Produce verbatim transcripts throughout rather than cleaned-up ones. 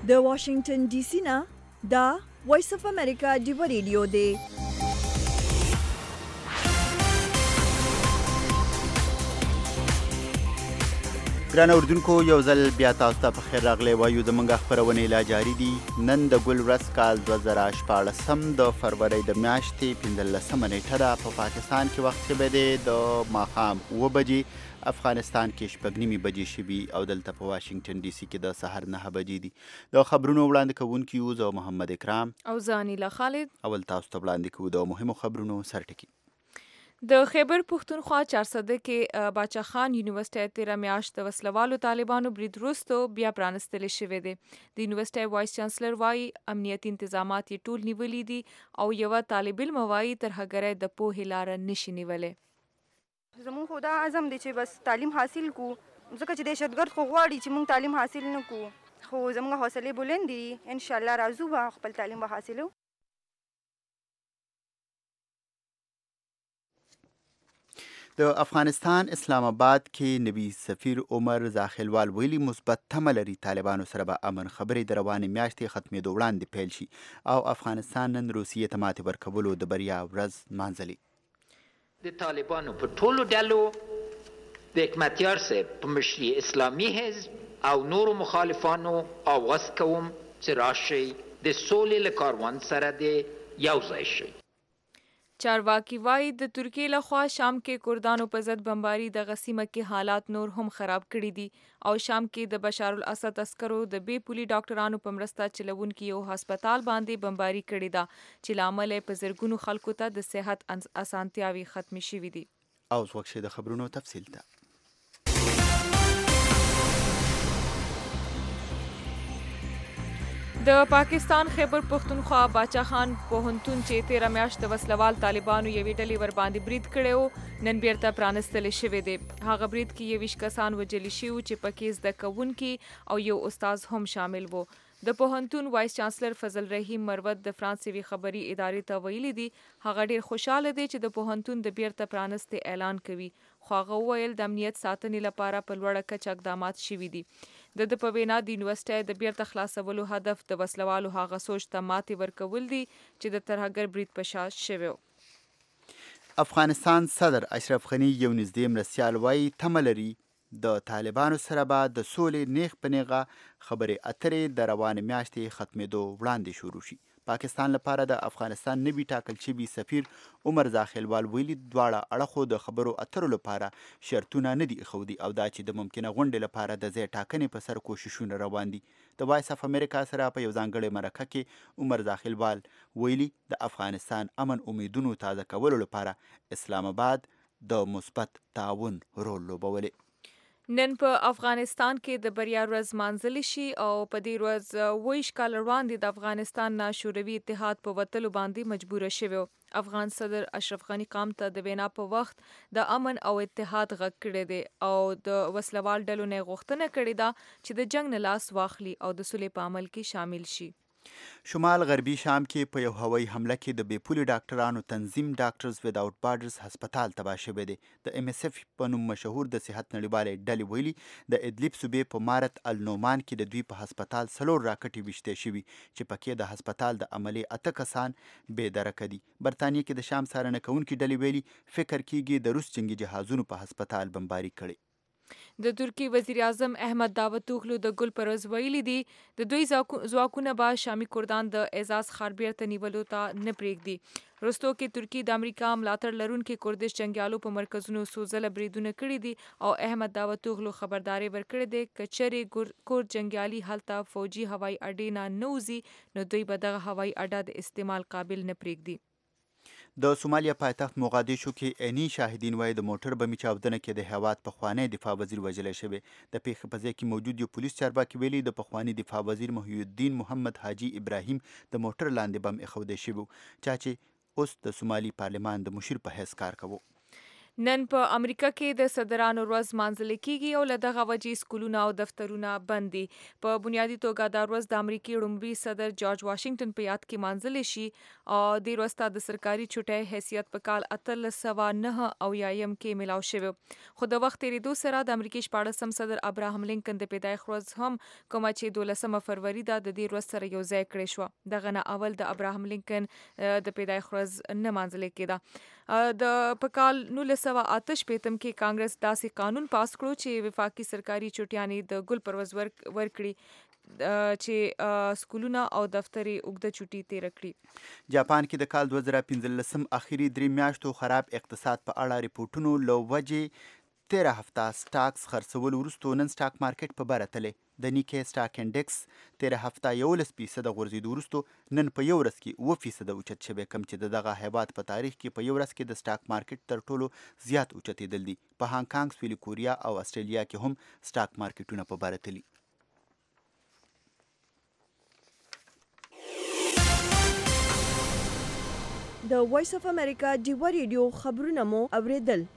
د واشنگټن ډي سي نه دا وایس اف امریکا ډیو ریډیو دی. ګران اوردونکو یو ځل بیا تاسو ته په خیر راغلی وایو. زموږ خپرونې لا جاري دي. نن د ګل ورځ کال دوه زره شپاړسم د فروری د میاشتې پنځلسمه نیټه ده. په پاکستان کې وخت شوی دی د ماښام اوه بجې، افغانستان کې شپږ نیمې بجې شوي او دلته په واشنګټن ډي سي کې د سهار نهه بجې دي. د خبرونو وړاندې کوونکي یو زه محمد اکرام او زه انیلا خالد. اول تاسو ته وړاندې کوو د مهمو خبرونو سرټکي. د خیبر پښتونخوا چارسده کې باچا خان یونیورسيټي تیره میاشت د وسلوالو طالبانو برید وروسته بیا پرانستل شوې ده. د یونیورسيټي وایس چانسلر وايي امنیتي انتظامات یې ټول نیولي دي او یو طالب علم وايي ترهګرۍ د پوهې لار نشي نیولې. زمون خدا اعظم دي چې بس تعلیم حاصل کو، ځکه چې دهشتګرد خو غواړي چې مونږ تعلیم حاصل نه کو، خو زموږ حوصله بلند دي. ان شاء الله راځو به خپل تعلیم به حاصلو. د افغانستان اسلام آباد کې نوي سفیر عمر زاخیلوال ویلي مثبت تمه لري طالبانو سره به امن خبرې د روانې میاشتې ختمېدو وړاندې پیل شي او افغانستان نن روسیې ته ماتې ورکولو د بریا ورځ نمانځلې. د طالبانو په ټولو ډلو د حکمتیار صاحب په مشري اسلامي حزب او نورو مخالفانو آواز کوم چې راشئ د سولې له کاروان سره د یو ځای شئ. چارواکي وايي د ترکیې لخوا شام کې کردانو په ضد بمباري د غسیمه کې حالات نور هم خراب کړي دي او شام کې د بشار الاسد عسکرو د بې پولي ډاکټرانو په مرسته چلونکي یو هسپتال باندې بمباري کړې ده چې لامل یې په زرګونو خلکو ته د صحت اسانتیاوي ختمې شوې دي. او وخت د خبرونو تفصیل ته د پاکستان خیبر پښتونخوا باچا خان پوهنتون چې تیره میاشت د وسلوال طالبانو یوې ډلې ور باندې برید کړی نن بیرته پرانستل شوی دی. هغه برید کې یویش کسان وژل شوي چې پکې زده کوونکي او یو استاد هم شامل وو. د پوهنتون وایس چانسلر فضل رحیم مروت د فرانسوي خبري ادارې ته ویلي دي هغه ډیر خوشاله دی چې د پوهنتون د بیرته پرانستې اعلان کوي، خو هغه ویل د امنیت ساتنې لپاره په لوړه کچه اقدامات شوي دي. د د په وینا د یونیورسيټي د بیرته خلاصولو هدف د وسلوالو هغه سوچ ته ماتې ورکول دي چې د ترهګر برید په شا شوی. افغانستان صدر اشرف غني یو نږدې مرستیال وایي تمه لري د طالبانو سره به د سولې نیغ په نیغه خبرې اترې د روانې میاشتې ختمېدو وړاندې شروع شي. پاکستان لپاره د افغانستان نوي ټاکل شوي سفیر عمر زاخیلوال ویلي دواړه اړخو د خبرو اترو لپاره شرطونه نه دي ایښودي او دا چې د ممکنه غونډې لپاره د ځای ټاکنې په سر کوششونه روان دي. د وایس اف امریکا سره په یو ځانګړې مرکه کې عمر زاخیلوال ویلي د افغانستان امن امیدونو تازه کولو لپاره اسلام آباد د مثبت تعاون رول لوبولی. نن په افغانستان کې د بریا ورځ مانځل شي او په دې ورځ اوویشت کاله وړاندې د افغانستان نه شوروي اتحاد په وتلو باندې مجبور شوی. افغان صدر اشرف غني قام ته د وینا په وخت د امن او اتحاد غږ کړی دی او د وسلوال ډلو نه غوښتنه کړې ده چې د جنگ نه لاس واخلي او د صلح په عمل کې شامل شي. شمال غربي شام کې په یو هوایي حمله کې د بې پولي ډاکټرانو تنظیم ډاکټرز وداوټ بارډرز هسپتال تباه شوی دی. د ام اس اف په نوم مشهور د صحت نړیوالې ډلې ویلي د ادلب صوبې په مارت النومان کې د دوی په هسپتال څلور راکټې ویشتې شوي چې پکې د هسپتال د عملي اته کسان بې درکه دي. برطانیې کې د شام څارنه کوونکې ډلې ویلي فکر کیږي د روس جنگي جهازونو په هسپتال بمباري کړي. د ترکی وزیر اعظم احمد داوطوغلو د ګل پر ورځ ویلي دي د دوی ځواکونه به شامي کردان د اعزاز ښار بیرته نیولو ته نه پرېږدي. وروستو کې ترکیې د امریکا ملاتړ لرونکي کردش جنګیالو په مرکزونو څو ځله بریدونه کړي دي او احمد داوطوغلو خبرداری ورکړې ده که چېرې کورد جنګیالي هلته فوجي هوایي اډې نه نوځي نو دوی به دغه هوایي اډه د استعمال قابل نه پرېږدي. د سومالیا پایتخت موغادیشو کې عیني شاهدین وایي د موټر بمي چاودنه کې د هیواد پخوانی دفاع وزیر وژلی شوی. د پیښې په ځای کې موجود یو پولیس چارواکي ویلي د پخوانی دفاع وزیر محی الدین محمد حاجي ابراهیم د موټر لاندې بم ایښودی شوی چا چې اوس د سومالي پارلمان د مشیر په حیث کار کوي. نن په امریکا کې د صدرانو ورځ مانځل کیږي او له دغه وجې سکولونه او دفترونه بند دي. په بنیادي توګه دا ورځ د امریکای لومړي صدر جورج واشنگټن په یاد کې مانځل شي او د ورځ ته د سرکاري چټي حیثیت په کال اتلس سوه نه اویایم کې ملاو شوی. خو د وخت تیریدو سره د امریکای شپاړسم صدر ابراهام لینکن د پیدایښت ورځ هم کومه چې دولسمه فروری ده د دې ورځ سره یو ځای کړې شوه. دغه نه اول د ابراهام لینکن د پیدایښت ورځ نه مانځل کېده. د په کال نولس سوه اته شپېتم کې کانګرس داسې قانون پاس کړو چې وفاقي سرکاري چټیانې د ګل پر ورځ ورکړي چې سکولونه او دفتري اوږده چټي تیر کړي. جاپان کې د کال دوه زره پنځلسم اخیری درې میاشتو خراب اقتصاد په اړه ریپورټونو له وجې تیره هفته سټاکس خرڅول وروسته نن سټاک مارکیټ په بره تللی. د نیکې سټاک انډکس تیره هفته یولس فیصده غورځېدو وروسته نن په یو ورځ کې اووه فیصده اوچت شوی، کم چې د دغه هیواد په تاریخ کې په یو ورځ کې د سټاک مارکیټ تر ټولو زیات اوچتېدل دي. په هانګ کانګ، سویلي کوریا او استرالیا کې هم سټاک مارکیټونه په بره تلي. د وایس اف امریکا ډیوه ریډیو خبرونه مو اوریدل.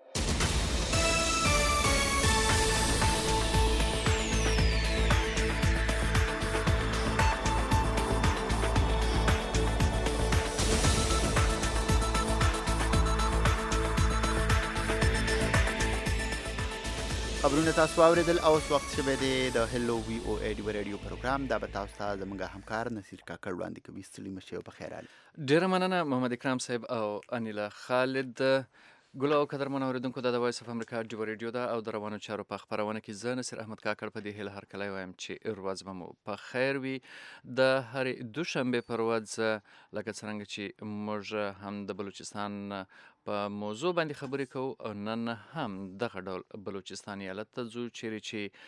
خبرونه تاسو واوریدل او اوس وخت شوی دی د هلو وی او ای ډیوه ریډیو پروګرام. دا به تاسو ته زموږ همکار نصیر کاکړ وړاندې کوي. ستړي مه شئ او پخیر راغلی. ډیره مننه محمد اکرام صاحب او انیلا خالد. ګل او قدرمن اوریدونکو، دا د وایس اف امریکا ډیوه ریډیو ده او د روانو چارو په خپرونه کې زه نصیر احمد کاکړ په دې هیله هرکلی وایم چې ورځ به مو په خیر وي. د هرې دوشنبې پر ورځ لکه څرنګه چې موږ هم د بلوچستان په موضوع باندې خبرې کوو او نن هم دغه ډول بلوچستان ایالت ته ځو چیرې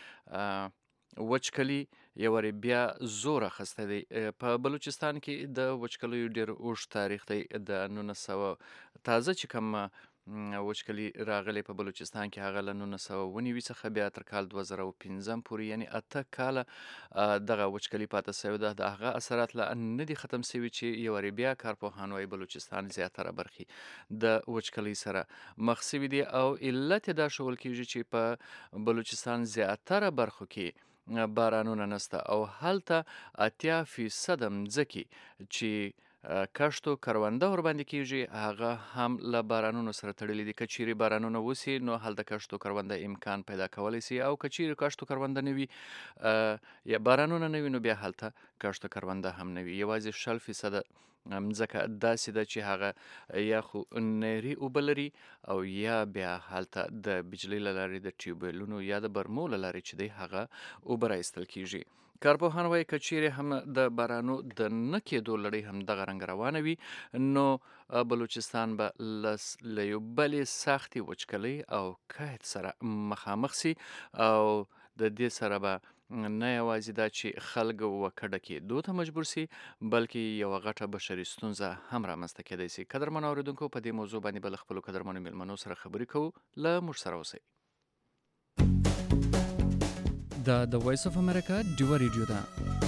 چې وچکلي یو وارې بیا زور اخیستی دی. په بلوچستان کې د وچکلیو ډېر اوږد تاریخ دی. د نولس سوه تازه چې کوم وچکلي راغلی په بلوچستان کې هغه له نولس سوه اووه نوي څخه بیا تر کال دوه زره او پنځم پورې یعنې اته کاله دغه وچکلي پاته سوې ده. د هغه اثرات لا نه دي ختم سوي چې یو وارې بیا کارپوهان وایي بلوچستان زیاتره برخې د وچکلۍ سره مخ سوي دي او علت یې دا ښودل کېږي چې په بلوچستان زیاتره برخو کې بارانونه نسته او هلته اتیا فیصده مځکې چې کښت او کرونده ورباندې کېږي هغه هم له بارانونو سره تړلي دي. که چیرې بارانونه وسي نو هلته کښت او کرونده امکان پیدا کولی سي او که چیرې کښت او کرونده نه وي یا بارانونه نه وي نو بیا هلته کښت او کرونده هم نه وي. یوازې شل فیصده مځکه داسې ده چې هغه یا خو نهري اوبه لري او یا بیا هلته د بجلۍ له لارې د ټیوبویلونو یا د برمو له لارې چې دی هغه اوبه رایستل کېږي. کارپوهان وایي که چیرې هم د بارانو د نه کېدو لړۍ هم دغه رنګ روانه وي نو بلوچستان به له یو بلې سختې وچکلۍ او قحط سره مخامخ سي او د دې سره به نه یوازې دا چې خلک وکډه کېدو ته مجبور سي بلکې یوه غټه بشري ستونزه هم رامنځته کېدی سي. قدرمن اورېدونکو، په دې موضوع باندې به له خپلو قدرمنو مېلمنو سره خبرې کوو. له موږ سره اوسئ. دا د وایس اف امریکا ډیوه ریډیو ده.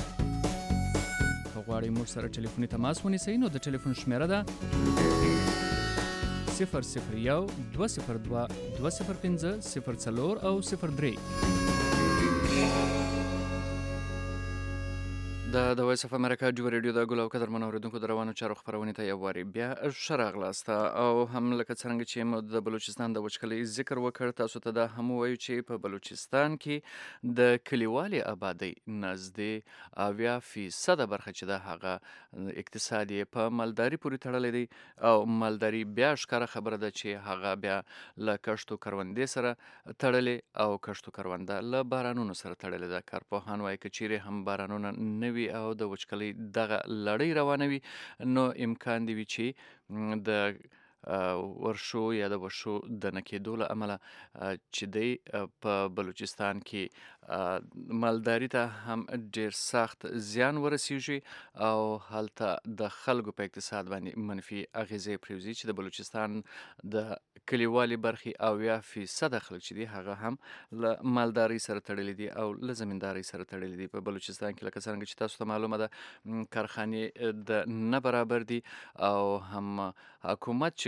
که غواړئ موږ سره ټلیفوني تماس ونیسئ نو د ټلیفون شمیره ده صفر صفر یو دوه صفر دوه دوه صفر پنځه صفر څلور او صفر درې. د وایس اف امریکا ډیوه ریډیو د ګل او قدرمن اورېدونکو د روانو چارو خپرونې ته یو وارې بیا ښه راغلاست او هم لکه څرنګه چې مو د بلوچستان د وچکلۍ ذکر وکړ، تاسو ته دا هم ووایو چې په بلوچستان کې د کلیوالې آبادۍ نږدې اویا فیصده برخه چې ده هغه اقتصاد یې په مالداري پورې تړلی دی او مالداري بیا ښکاره خبره ده چې هغه بیا له کښت او کروندې سره تړلې او کښت او کرونده له بارانونو سره تړلې ده. کارپوهان وایي که چیرې هم بارانونه نه وي او د وچکلۍ دغه لړۍ روانه وي نو امکان دی وي چې د ورشو یا د وشو د نه کېدو له امله چې دی په بلوچستان کې مالداري ته هم ډېر سخت زیان ورسیږي او هلته د خلکو په اقتصاد باندې منفي اغیزې پرېوځي چې د بلوچستان د کلیوالي برخې اویا فیصده خلک چې دي هغه هم له مالدارۍ سره تړلي دي او له زمیندارۍ سره تړلي دي. په بلوچستان کې لکه څرنګه چې تاسو ته معلومه ده کارخانې د نه برابر دي او هم حکومت چې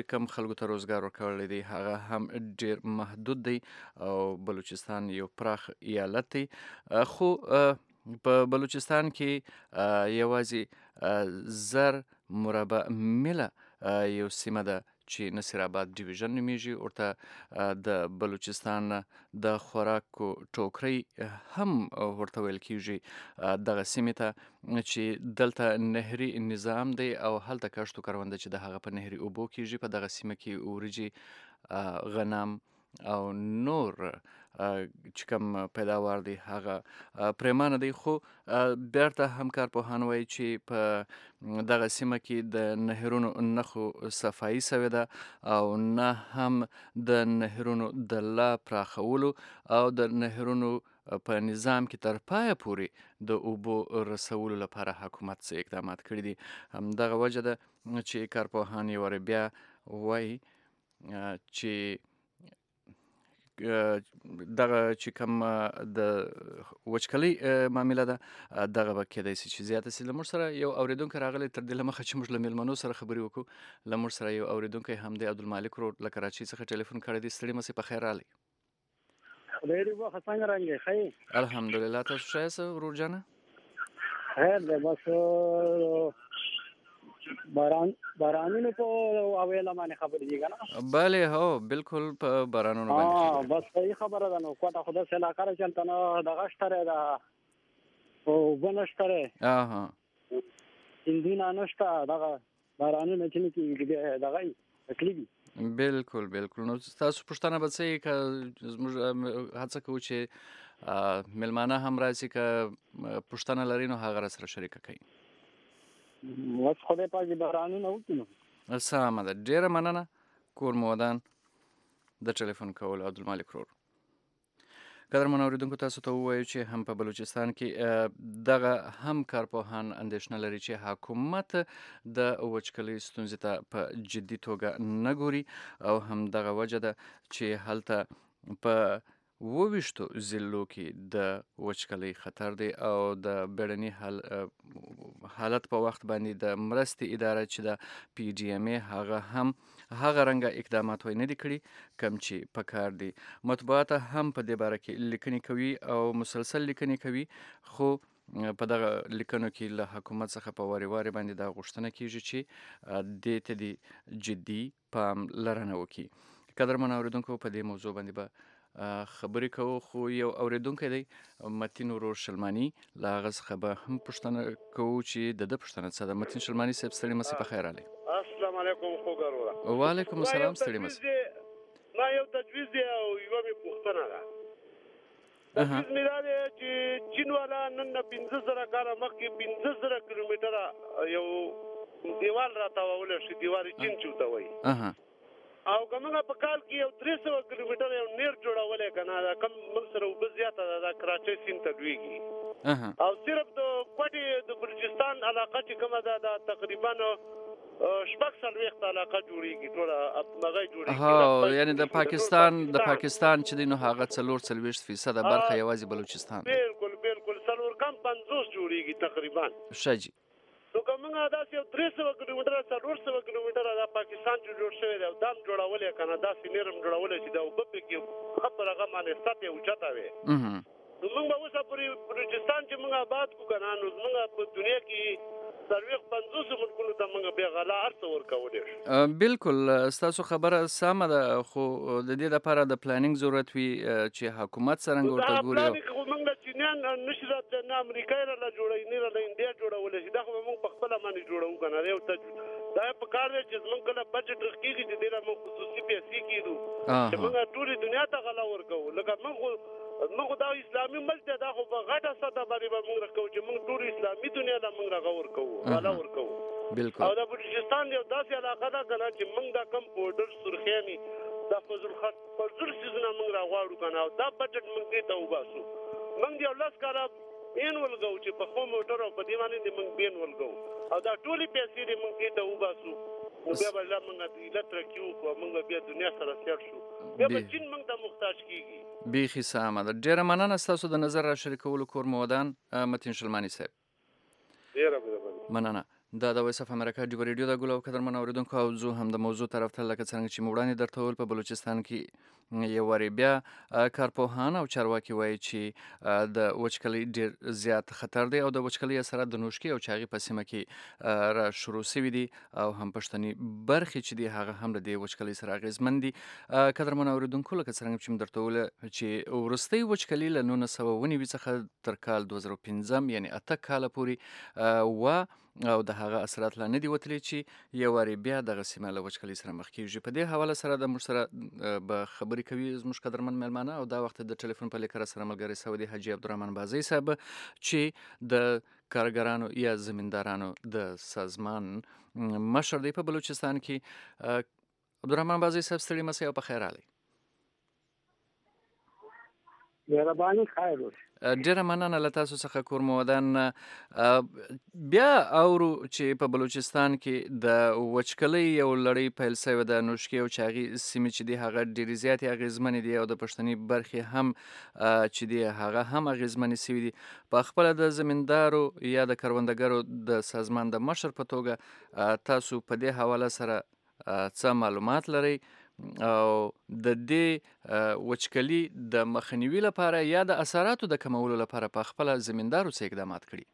چې کم خلکو ته روزګار ورکولی دی هغه هم ډیر محدود دی او بلوچستان یو پراخ ایالت دی خو په بلوچستان کې یوازې زر مربع میله یو سیمه ده چې نصیر آباد ډیویژن نومیږي ورته د بلوچستان د خوراکو ټوکرۍ هم ورته ویل کیږي دغه سیمې ته چې دلته نهري نظام دی او هلته کښت و کرونده چې د هغه په نهري اوبو کیږي په دغه سیمه کې وریجې غنم او نور چې کوم پیداوار دی هغه پریمانه دی خو بیرته هم کارپوهان وایي چې په دغه سیمه کې د نهرونو نښو صفایي سوې ده او نه هم د نهرونو د لا پراخولو او د نهرونو په نظام کې تر پایه پورې د اوبو رسولو لپاره حکومت څه اقدامات کړي دي همدغه وجه ده چې کارپوهان یې وارې بیا وایي چې دغه چې کوم د وچکلۍ معامله ده دغه به کیدای شي چې زیاته سي. له موږ سره یو اورېدونکی راغلی تر دې له مخه چې موږ له میلمنو سره خبرې وکړو له موږ سره یو اورېدونکی هم دی عبدالمالک ورور له کراچۍ څخه ټلیفون کړی دی. ستړي مه سئ په خیر راغلی. خدای دې وخت څنګه رنګې ښه الحمدلله تاسو ښه یاست ورور جانه؟ خیر دی بس باران بارانونو په اویله باندې خبرې دي کنه بله هو بالکل په بارانونو باندې خبرې بس صحیح خبره ده نو کوټه خدا سه علاقه چلته نو دغه شتره ده او بنشتره اها اندینا نشته دغه بارانونه چې کې دغه تکلیفي بالکل بالکل نو تاسو پښتنه به څه کې زموږ هڅه کوو چې ملمانه هم راشي که پښتنه لري نو هغه سره شریک کوي وس خدای پاک دې بارانونه وکړي. سمه ده ډیره مننه کور مو ودان د ټلیفون کول عبدالمالک ورور. قدرمن اورېدونکو تاسو ته ووایو چې هم په بلوچستان کې دغه هم کارپوهان اندېښنه لري چې حکومت د وچکلۍ ستونزې ته په جدي توګه نه ګوري او هم دغه وجه ده چې هلته په وویشتو ضلعو کې د وچکلۍ خطر دی او د بیړني حال حالت په وخت باندې د مرستې اداره چې د پی ډي ایم ای هغه هم هغه رنګه اقدامات وای نه دي کړي کم چې پکار دي. مطبوعات هم په دې باره کې لیکنې کوي او مسلسل لیکنې کوي خو په دغه لیکنو کې له حکومت څخه په وارې وارې باندې دا غوښتنه کیږي چې دې ته دې جدي پاملرنه وکړي. قدرمن اورېدونکو په دې موضوع باندې به خبرې کوو خو یو اورېدونکی دی متین ورور شلماني له هغه څخه به هم پوښتنه کوو چې د ده پوښتنه څه ده. متین شلماني صاحب ستړي مه سئ په خیر راغلی. السلام علیکم خوږه وروره. وعلیکم السلام ستړي مه سئ. ما یو تجویز دی او یوه مې پوښتنه ده. تجویز مې دا دی چې چین والا نن نه پنځه زره کاله مخکې پنځه زره کیلومیټره یو دیوال راتاوولی شي دیوال چین چې ورته وایي او که موږ په کال کې یو درې سوه کیلومیټر یو نیر جوړولی که نه دا کم موږ سره اوبه زیاته ده دا کراچۍ سیند ته لویږي او صرف د کوټې د بلوچستان علاقه چې کومه ده دا تقریبا شپږ څلوېښت علاقه جوړېږي ټوله هغه جوړېږي هو یعنې د پاکستان د پاکستان چې دی نو هغه څلور څلوېښت فیصده برخه یوازې بلوچستان بالکل بالکل څلور کم پنځوس جوړېږي تقریبا ښه جي نو که موږ داسې یو درې سوه کیلومیټره څلور سوه کیلومیټره دا پاکستان چې جوړ شوی دی او دا هم جوړولی که نه داسې نیر هم جوړولی چې دا اوبه پکې ښه پر هغه باندې سطحې اوچته وې نو موږ به اوسه پورې بلوچستان چې موږ آباد کړو که نه نو زموږ په دنیا کې څلوېښت پنځوسو ملکونو ته موږ بیا غلا هر څه ورکولی شو. بالکل ستاسو خبره سمه ده خو د دې لپاره د پلانینګ ضرورت وي چې حکومت څرنګه ورته ګوري. دا پلانینګ خو موږ له چینیان نشي راته نه امریکا یې راله جوړوي نه راله انډیا جوړولی شي دا خو به موږ په خپله باندې جوړوو که نه دا یو دا په کار دی چې زموږ کله بجټ کېږي چې دې له موږ خصوصي پیسې کېږو چې موږ ټولې دنیا ته غلا ورکوو لکه موږ خو موږ دا اسلامي ملک دی دا خو په غټه سطحه باندې به موږ راکوو چې موږ ټول اسلامي دنیا له موږ هغه ورکوو غلا ورکوو او دا بلوچستان یو داسې علاقه ده که نه چې موږ دا کم پوډر سرخیاني دا فضل فضل سیزونه موږ راغواړو که نه او دا بجټ موږ دې ته وباسو موږ یو لس کاله بین ولګو چې په خو موټر او په دې باندې دې موږ بین ولګو او دا ټولې پیسې دې موږ دې ته وباسو نو بیا به الله موږ علت ترقي وکړو موږ بیا دنیا سره سیر شو بیا به چین موږ ته محتاج کېږي. بیخي سمه ده ډېره مننه ستاسو د نظر را شریکولو کور مو ودان متین شلماني صاحب. ډېره مننه. مننه. دا د وایس اف امریکا ډیو ریډیو د ګلو قدرمن اوریدونکو او زه هم د موضوع طرف ته لکه څنګه چې موړانې درته وویل په بلوچستان کې یو وارې بیا کارپوهان او چارواکي وایي چې د وچکلۍ ډېر زیات خطر دی او د وچکلۍ اثرات د نوشکې او چاغي په سیمه کې را شروع سوي دي او هم پښتني برخې چې دي هغه هم د دې وچکلۍ سره اغېزمن دي. قدرمن اوریدونکو لکه څنګه چې درته وویل چې وروستۍ وچکلۍ له نولس سوه اووه نوي څخه تر کال دوه زره پنځم یعنې اته کاله پورې و او د هغه اثرات لا نه دي وتلي چې یو وارې بیا دغه سیمه له وچکلۍ سره مخ کېږي. په دې حواله سره د موږ سره به خبرې کوي زموږ قدرمن میلمانه او دا وخت د ټلیفون په لیکه سره ملګری سوی دی حاجي عبدالرحمن بازي صاحب چې د کارګرانو یا زمیندارانو د سازمان مشر دی په بلوچستان کې. عبدالرحمن بازي صاحب ستړي مسئ او په خیر راغلی. مهرباني خیر اوسه. ډیره مننه له تاسو څخه کور مو ودان. بیا اورو چې په بلوچستان کې د وچکلۍ یو لړۍ پیل سوې ده، نوشکې او چاغي سیمې چې دي هغه ډېرې زیاتې اغېزمنې دي او د پښتني برخې هم چې دي هغه هم اغېزمنې سوي دي. په خپله د زمیندارو یا د کروندګرو د سازمان د مشر په توګه تاسو په دې حواله سره څه معلومات لرئ او د دې وچکلي د مخنیوي لپاره یا د اثراتو د کمولو لپاره په خپله زمیندارو څه اقدامات کړي؟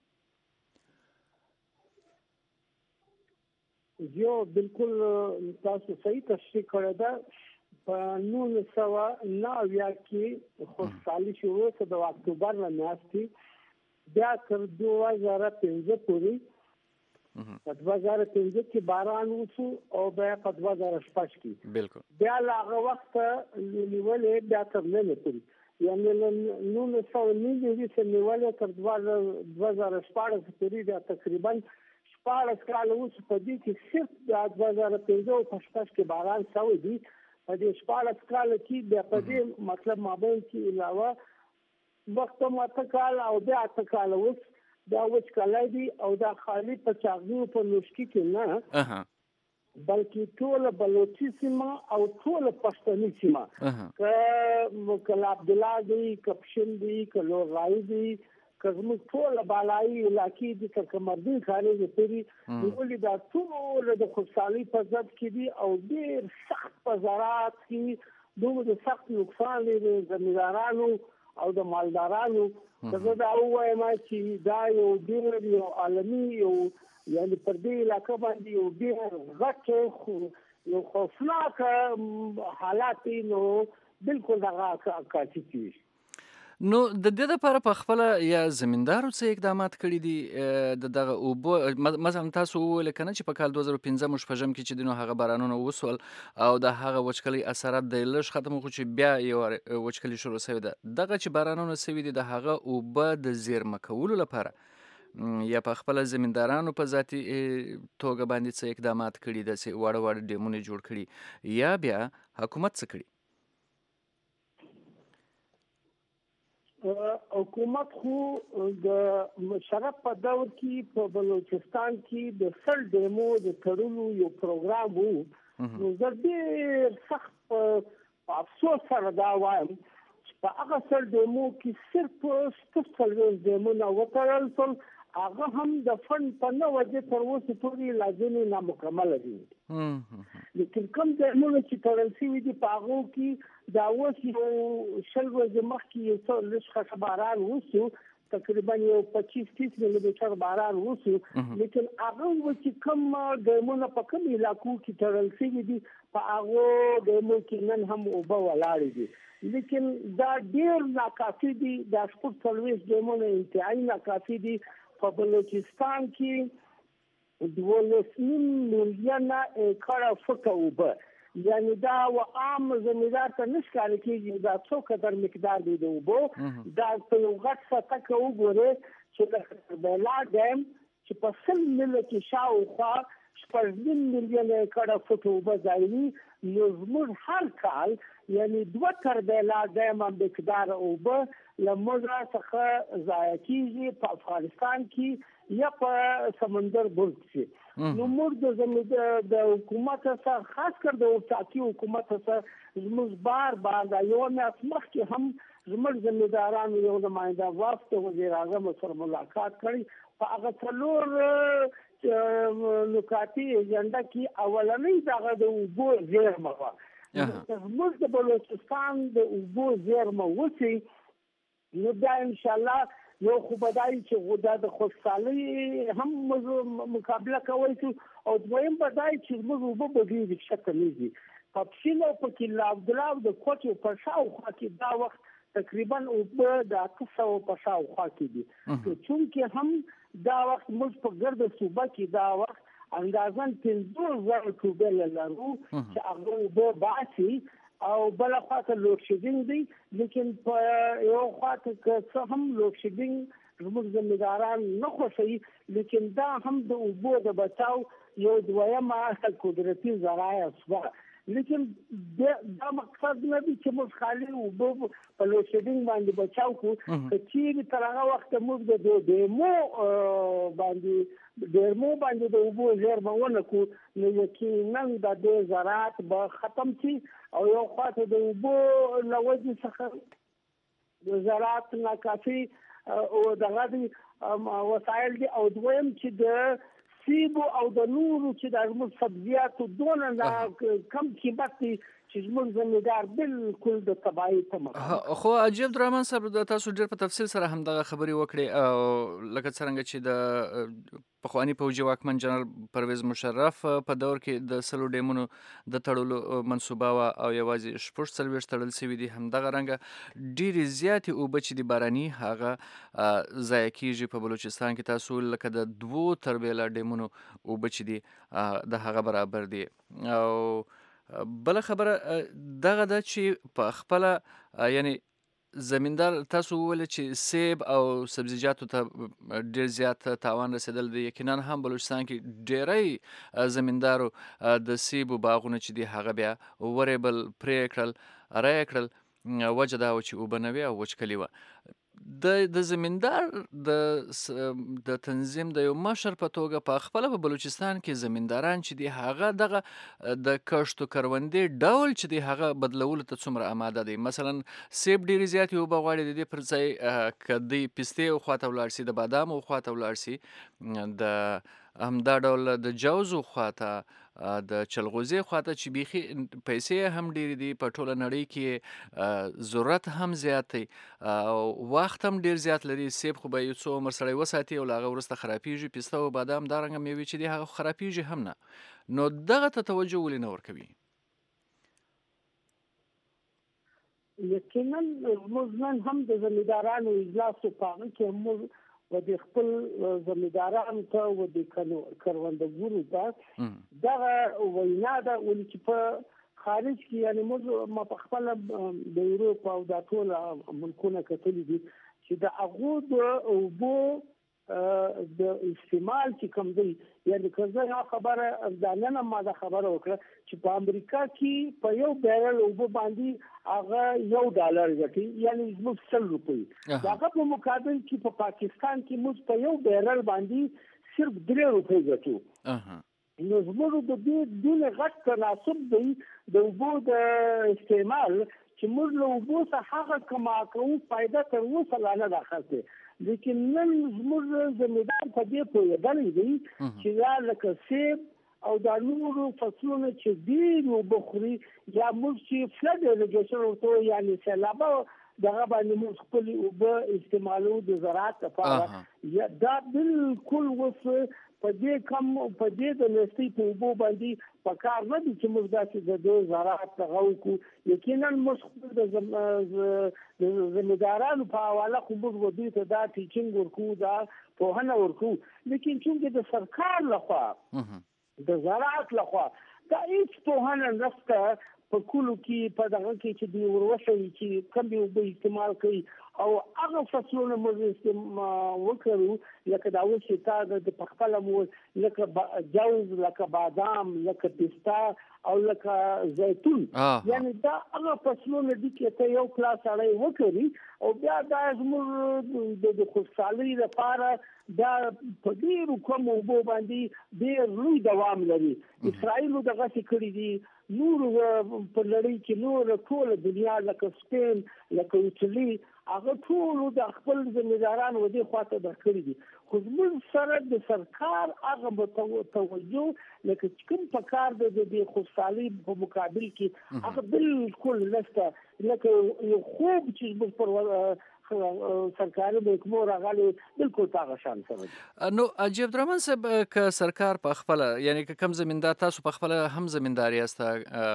جو بالکل تاسو صحیح تشریح کړې ده. په نولس سوه نهه اویا کې خوشحالي شروع شوه د اکتوبر نه میاشتې بیا تر دوه زره پنځه پورې په دوه زره پنځه کې باران وشو او بیا په دوه زره شپږ کې بالکل بیا له هغه وخته نیولې بیا تر ننه پورې یعنې له نولس سوه نوي څخه نیولې تر دوه زره شپاړس پورې بیا تقریبا شپاړس کاله وشو. په دې کې صرف د دوه زره پنځه او په شپږ کې باران شوی دی. په دې شپاړس کاله کې بیا په دې مطلب مابین کې علاوه وخت مو اته کاله او بیا اته کاله وشو دا وچکلۍ دي او دا خالي په چاغي او په نوشکي کې نه بلکې ټوله بلوچي سیمه او ټوله پښتني سیمه که کله عبدالله دی که پشن دی که لورغایي دی که زموږ ټوله بالایي علاقې دي که کمردین خانې د پورې ولې دا ټوله د خوشحالۍ په ضد کې دي او ډېر سخت په زراعت کې دومره د سخت نقصان دی د زمیندارانو او د مالدارانو. زه دا ووایم چې دا یو ډېر یو عالمي یو یعنې پر دې علاقه باندې یو ډېر غټ یو خوفناک حالات دی نو بالکل دغه عکاسي کېږي. نو د دې لپاره په خپله یا زمیندارو څه اقدامات کړي دي د دغه اوبو مثلا تاسو وویل که نه چې په کال دوه زره پنځم او شپږم کې چې دي نو هغه بارانونه وسول او د هغه وچکلۍ اثرات د لږ ختم خو چې بیا یو وچکلۍ شروع سوې ده. دغه چې بارانونه سوي دي د هغه اوبه د زیرمه کولو لپاره یا په خپله زمیندارانو په ذاتي توګه باندې څه اقدامات کړي داسې واړه واړه ډیمونه جوړ کړي یا بیا حکومت څه کړي؟ حکومت خو د مشرف په دور کې په بلوچستان کې د سل ډیمو د تړلو یو پروګرام وو. نو زه ډېر سخت په افسوس سره دا وایم چې په هغه سل ډیمو کې صرف شپږ څلوېښت ډیمونه وتړل شول. هغه هم د فند په نه وجې تر اوسه پورې لازمي نامکمله دي. لیکن کوم ډیمونه چې تړل شوي دي په هغو کې دا اوس یو شل ورځې مخکې یو څه لږ ښه باران وشو، تقریبا یو پچیس تیس ملي میټر باران وشو. لیکن هغه و چې کوم ډیمونه په کوم علاقو کې تړل شوي دي په هغو ډیمو کې نن هم اوبه ولاړې دي. لیکن دا ډېر ناکافي دي. دا شپږ څلوېښت ډیمونه انتهایي ناکافي دي. په بلوچستان کې دولس نیم میلیونه ایکړه فوټه اوبه، یعنی دا و عام زمیندار ته نه ښکاره کېږي دا څو قدر مقدار دی د اوبو. دا په یو غټ سطح کې وګورئ چې د بیلا ډیم چې په سل میله کې شاوخوا شپږ نیم میلیونه ایکړه فوټه اوبه ځایوي، نو زموږ هر کال یعنی دوه تر بیلا ډیمه مقدار اوبه له موږ څخه ضایع کېږي په افغانستان کې یا په سمندر برج کې. نو موږ د زموږ د حکومت سره خاص کر د ولسواکي حکومت سره زموږ بار بار دا یو میاشت مخکې هم زموږ زمیندارانو یو نماینده وفد وزیر اعظم سره ملاقات کړی. په هغه څلور نکاتي ایجنډا کې اولنۍ دغه د اوبو زیرمه وه. زموږ د بلوچستان د اوبو زیرمه وسي نو دا انشاءالله یو خو به دا چې دا د خوشحالۍ هم مقابله کولی شو او دویم به دا چې زموږ اوبه به ډېرې ښکته نه ځي. په پښین او په کیله عبدالله او د کوټې په شاوخوا کې دا وخت تقریبا اوبه د اته سوه په شاوخوا کې دي. چونکې هم دا وخت موږ په ګرده صوبه کې دا وخت اندازاً پنځوس زره ټوبیل لرو چې هغه اوبه باسي او بله خواته لوډ شیډینګ دی. لیکن په یو خواته که څه هم لوډ شیډینګ زموږ زمینداران نه خوښوي، لیکن دا هم د اوبو د بچاو یو دویمه قدرتي ذرایع شوه. لیکن دا مقصد نه دی چې موږ خالي اوبه په لوډ شیډینګ باندې بچاو کړو. که چیرې تر هغه وخته موږ د ډیمو باندې ډیرمو باندې د اوبو زیرمه ونه کړو نو یقینا د دې زراعت به ختم شي او یو خواته د اوبو له وجې څخه د زراعت ناکافي او دغه دي وسایل دي او دویم چې د سیبو او د نورو چې د زموږ سبزیاتو دونه کم قیمت دي چې زموږ زمیندار بالکل د تباهۍ ته مخ. خو عجیب عبدالرحمن صاحب د تاسو ډېر په تفصیل سره همدغه خبرې وکړې او لکه څرنګه چې د پخواني پوځي واکمن جنرال پرویز مشرف په دور کې د سلو ډیمونو د تړلو منصوبه وه او یوازې شپږ څلوېښت تړل شوي دي. همدغه رنګه ډېرې زیاتې اوبه چې دي باراني هغه ضایع کېږي په بلوچستان کې. تاسو لکه د دوو تربیله ډیمونو اوبه چې دي د هغه برابر دي. او بله خبره دغه ده چې په خپله یعنی زمیندار تاسو وویل چې سیب او سبزیجاتو ته ډېر زیات تاوان رسېدل دی. یقینا هم بلوچستان کې ډېری زمیندارو د سیبو باغونه چې دي هغه بیا ورېبل، پرې کړل، رایې کړل. وجه دا وه چې اوبه نه وې او وچکلي وه. د د زمیندار د د تنظیم د یو مشر په توګه په خپله په بلوچستان کې زمینداران چې دي هغه دغه د کښت و کروندې ډول چې دی هغه بدلولو ته څومره اماده دی؟ مثلا سیب ډېرې زیاتې اوبه غواړي، د دې پر ځای که دوی پستې خواته ولاړ شي، د بادامو خواته ولاړ شي، د همدا ډول د جوزو خواته، د چلغوزې خواته چې بیخي پیسې هم ډېرې دي، په ټوله نړۍ کې ضرورت هم زیات دی او وخت هم ډېر زیات لري. سیب خو به یو څو عمر سړی وساتي او له هغه وروسته خرابېږي. پسته او بادام دا رنګه مېوې چې دي هغه خو خرابېږي هم نه. نو دغه ته توجه ولې نه ورکوي؟ یقینا موږ نن هم د زمیندارانو اجلاس په هغه کې موږ و د خپل زمیندارانو ته و د کروندګرو ته دغه وینا ده ولې چې په خارج کې یعنې موږ ما په خپله د یوروپ او دا ټول ملکونه کتلي دي چې د هغو د اوبو د استعمال چې کوم دی. یعنې که زه یو خبره دا نن هم ما دا خبره وکړه چې په امریکا کې په یو بیرل اوبه باندې هغه یو ډالر ګټي، یعنې زموږ سل روپۍ. د هغه په مقابل کې په پاکستان کې موږ په یو بیرل باندې صرف درې روپۍ ګټو. نو زموږ د دې دونه غټ تناسب دی د اوبو د استعمال چې موږ له اوبو څخه هغه کما کوو فایده تر اوسه لا نه ده اخیستې. لیکن نن زموږ زمیندار په دې پوهېدلی دی چې دا لکه سیب او دا نورو فصلونه چې ډېرې اوبه خوري یا موږ چې فلډ اریګیشن ورته وایو یعنې سیلابه دغه باندې موږ خپلې اوبه استعمالوو د زراعت لپاره، دا بالکل اوس په دې کم په دې د نستۍ په اوبو باندې په کار نه دي چې موږ داسې د دې زراعت دغه وکړو. یقینا موږ خپل د زمیندارانو په حواله خو موږ دوی ته دا ټیچینګ ورکوو، دا پوهنه ورکوو، لیکن چونکې د سرکار لخوا د زراعت لخوا دا هیڅ پوهنه نشته په کلو کې په دغه کې چې دوی وروښوي چې کومې اوبه استعمال کوي او هغه فصلونه موږ وکړو لکه دا اوس چې تا د پخپله مو لکه جوز، لکه بادام، لکه پسته او لکه زیتون، یعنې دا هغه فصلونه دي چې ته یو کلاس سړی وکړي او بیا دا زموږ د خوشحالۍ لپاره دا په ډېرو کمو اوبو باندې ډېر لوی دوام لري. اسرائیلو دغسې کړي دي، نور په لړۍ کې نور ټول دنیا لکه سپین لکه ایټالي هغه ټول د خپل ځمېداران و دې خواته درکړي دي. خو زموږ سره د سرکار هغه توجه لکه چې کوم په کار د دې خوشحالۍ په مقابل کې هغه بالکل نشته. لکه یو خوب چې زموږ پر سرکاري محکمو راغلی بالکل په هغه شان سره دي. نو حاجي عبدالرحمن صاحب که سرکار په خپله یعنې که کم زمیندار تاسو په خپله هم زمیندار یاست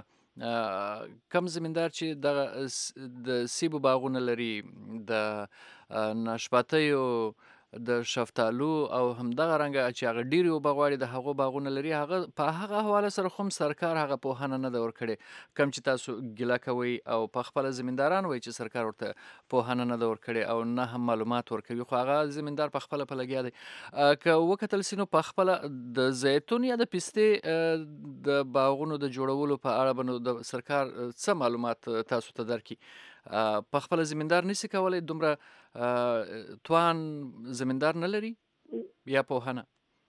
کم زمیندار چې دغه د سیبو باغونه لري د ناشپاتیو د شفتالو او همدغه رنګه چې هغه ډېرې اوبه غواړي د هغو باغونه لري هغه په هغه حواله سره خو هم سرکار هغه پوهنه نه ده ورکړې کم چې تاسو ګیله کوئ او په خپله زمینداران وایي چې سرکار ورته پوهنه نه ده ورکړې او نه هم معلومات ورکوي خو هغه زمیندار په خپله په لګیا دی. که وکتل سي نو په خپله د زیتون یا د پستې د باغونو د جوړولو په اړه به نو د سرکار څه معلومات تاسو ته درکړي په خپله زمیندار نشي کولی دومره توان زمیندار نه لري یا پوهنه؟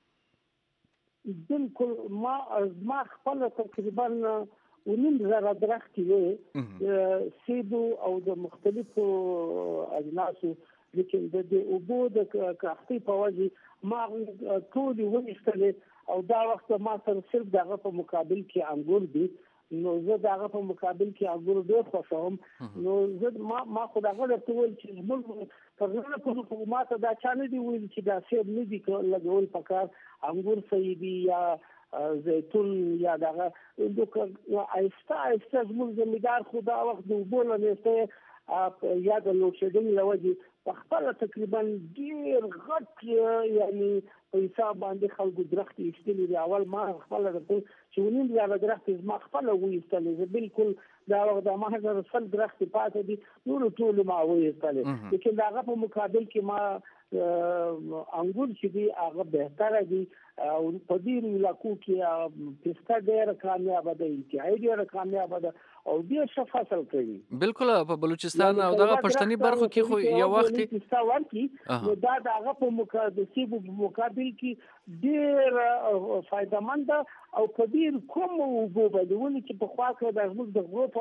بالکل ما ما خپله تقریبا ونیم زره درختې وې سیبو او د مختلفو اجناسو لیکن د دې اوبو د کښتۍ په وجې ما ټولې ونیستلې او دا وخت ما سره صرف د هغه په مقابل کې انګور دي. نو زه د هغه په مقابل کې انګور ډېر خوښوم. نو زه ما ما خو د هغه درته وویل چې زموږ پر زړه پورې ما ته دا چا نه دي ویلي چې دا سیب نه دي لګول پکار انګور صحیح دي یا زیتون یا دغه آهسته آهسته زموږ زمیندار خو دا وخت د اوبو له نیستۍ یا د لوډشیډینګ له وجې په خپله تقریبا ډېر غټ یعنې په حساب باندې خلکو درختې ایستلي دي. اول ما خپله درته چې ونیم زره درختې زما خپله وایستلې زه بالکل دا وخت د ما زره سل درختې پاتې دي نورو ټولو ما وایستلې لیکن د هغه په مقابل کې ما انګور چې دي هغه بهتره دي او په ډېرو علاقو کې پسته ډېره کامیابه ده انتهایي ډېره کامیابه ده او ډېر ښه فصل کوي. بالکل په بلوچستان او دغه پښتني برخو کې خو یو وخت پسته ورکړي نو دا د هغه په مقابل مقابل کې ډېر فایدهمند او په ډېر کم اوبو باندې ولې چې پخوا کې د زموږ د غرو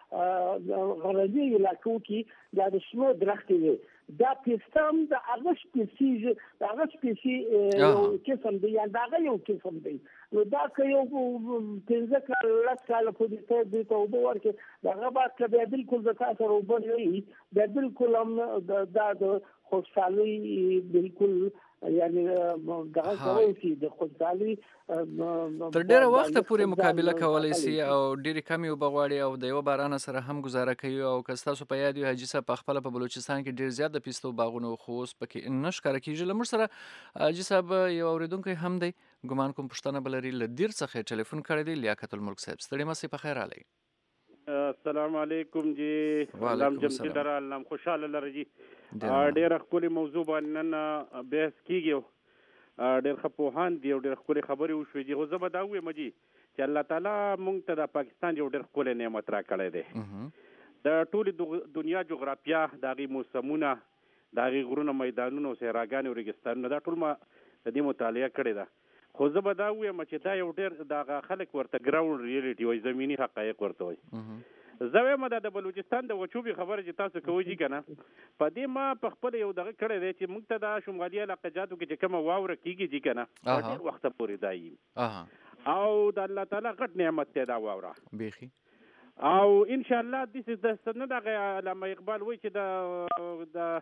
په غرني علاقو کې دا د شنو درختې وي دا پسته د هغه سپیسي د هغه سپیسي یو قسم دی یا د هغه یو قسم دی. نو دا که یو پنځه کاله لس کاله پورې ته دوی ته اوبه ورکړي د هغه بعد که بیا بالکل د تا سره اوبه نه وي بیا بالکل هم دا د خوشحالۍ بالکل یعنی دغه کوي چې د خوشحالۍ تر ډیره وخته پورې مقابله کولی سي او ډېرې کمې اوبه غواړي او د یوه بارانه سره هم ګزاره کوي. او که ستاسو په یاد وي حاجي صاحب په خپله په بلوچستان کې ډېر زیات د پیستو باغونه خو اوس پکې نه ښکاره کېږي. له موږ سره حاجي صاحب یو اورېدونکی هم دی ګمان کوم پوښتنه به لري له دیر څخه یې ټلیفون کړی دی لیاقت الملک صاحب ستړي مسئ په خیر رالی. السلام علیکم جی علام جمشید را علام خوشحاله لره جی ډېره ښکلې موضوع باندې نن بحث کېږي ډېر ښه پوهان دي او ډېر ښکلې خبرې وشوې دي. خو زه به دا ووایم جي چې الله تعالی موږ ته د پاکستان یو ډېر ښکلی نعمت را کړی دی. د ټولې دنیا جغرافیه د هغې موسمونه د هغې غرونه میدانونه او صحراګانې او ریګستانونه دا ټول ما د دې مطالعه کړې ده. خو زه به دا ووایم چې دا یو ډېر د هغه خلک ورته ګراوند ریالټي وایي زمیني حقایق ورته وایي. زه وایم دا د بلوچستان د وچوبې خبره چې تاسو کوئ جي که نه په دې ما په خپله یو دغه کړی دی چې موږ ته دا شمالي علاقه جاتو کې چې کومه واوره کېږي جي که نه ډېر وخته پورې دا وي او د الله تعالی غټ نعمت دی دا واوره بیخي او انشاءالله داسې نه دغه علامه اقبال وایي چې د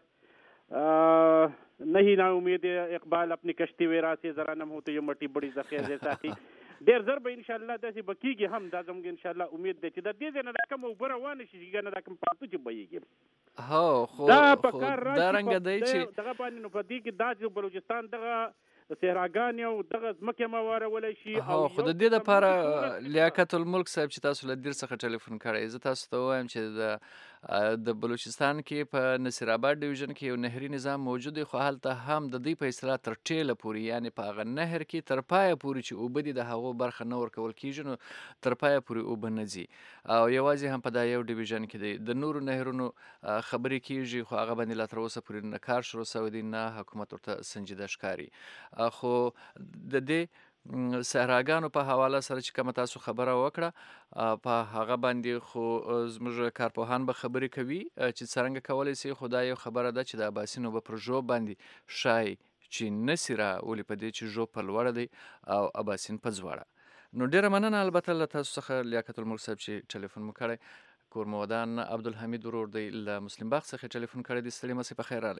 نہیں نا امید اقبال اپنی کشتی ویرا سے ذرا نم ہو تو یہ مٹی بڑی ذخیر جیسا تھی ډېر زر به انشاءالله داسې به کېږي هم دا زموږ انشاءالله امید دی چې د دې ځای نه دا کوم اوبه روانې شي چې نه دا کوم پالتو چې بهیږي هو خو دا په کار را دا رنګه دی چې دغه باندې نو په دې کې دا چې بلوچستان دغه صحراګانې او دغه ځمکې ما وارولی شي هو خو د دې دپاره لیاقت الملک صاحب چې تاسو له دیر څخه ټلیفون کړی زه تاسو ته ووایم چې د د بلوچستان کې په نصیر آباد ډیویژن کې یو نهري نظام موجود دی خو هلته هم د دوی په اصطلاح تر ټیله پورې یعنې په هغه نهر کې تر پایه پورې چې اوبه دي د هغو برخه نه ورکول کېږي نو تر پایه پورې اوبه نه ځي او یوازې هم په دا یو ډیویژن کې دی. د نورو نهرونو خبرې کېږي خو هغه باندې لا تر اوسه پورې نه کار شروع سوی دی نه حکومت ورته سنجیده ښکاري. خو د دې صحراګانو په حواله سره چې کومه تاسو خبره وکړه په هغه باندې خو زموږ کارپوهان به خبرې کوي چې څرنګه کولی سي، خو دا یو خبره ده چې د اباسینو به پر ژوب باندې ښایي چې نسي راولي په دې چې ژوب په لوړه دی او اباسین په ځوړه. نو ډیره مننه البته له تاسو څخه لیاقت الملک صاحب چې ټلیفون مو کړی. کور مو ودان عبدالحمید ورور دی له مسلم باغ څخه ټلیفون کړی دی. ستړي مسې په خیر راغلی.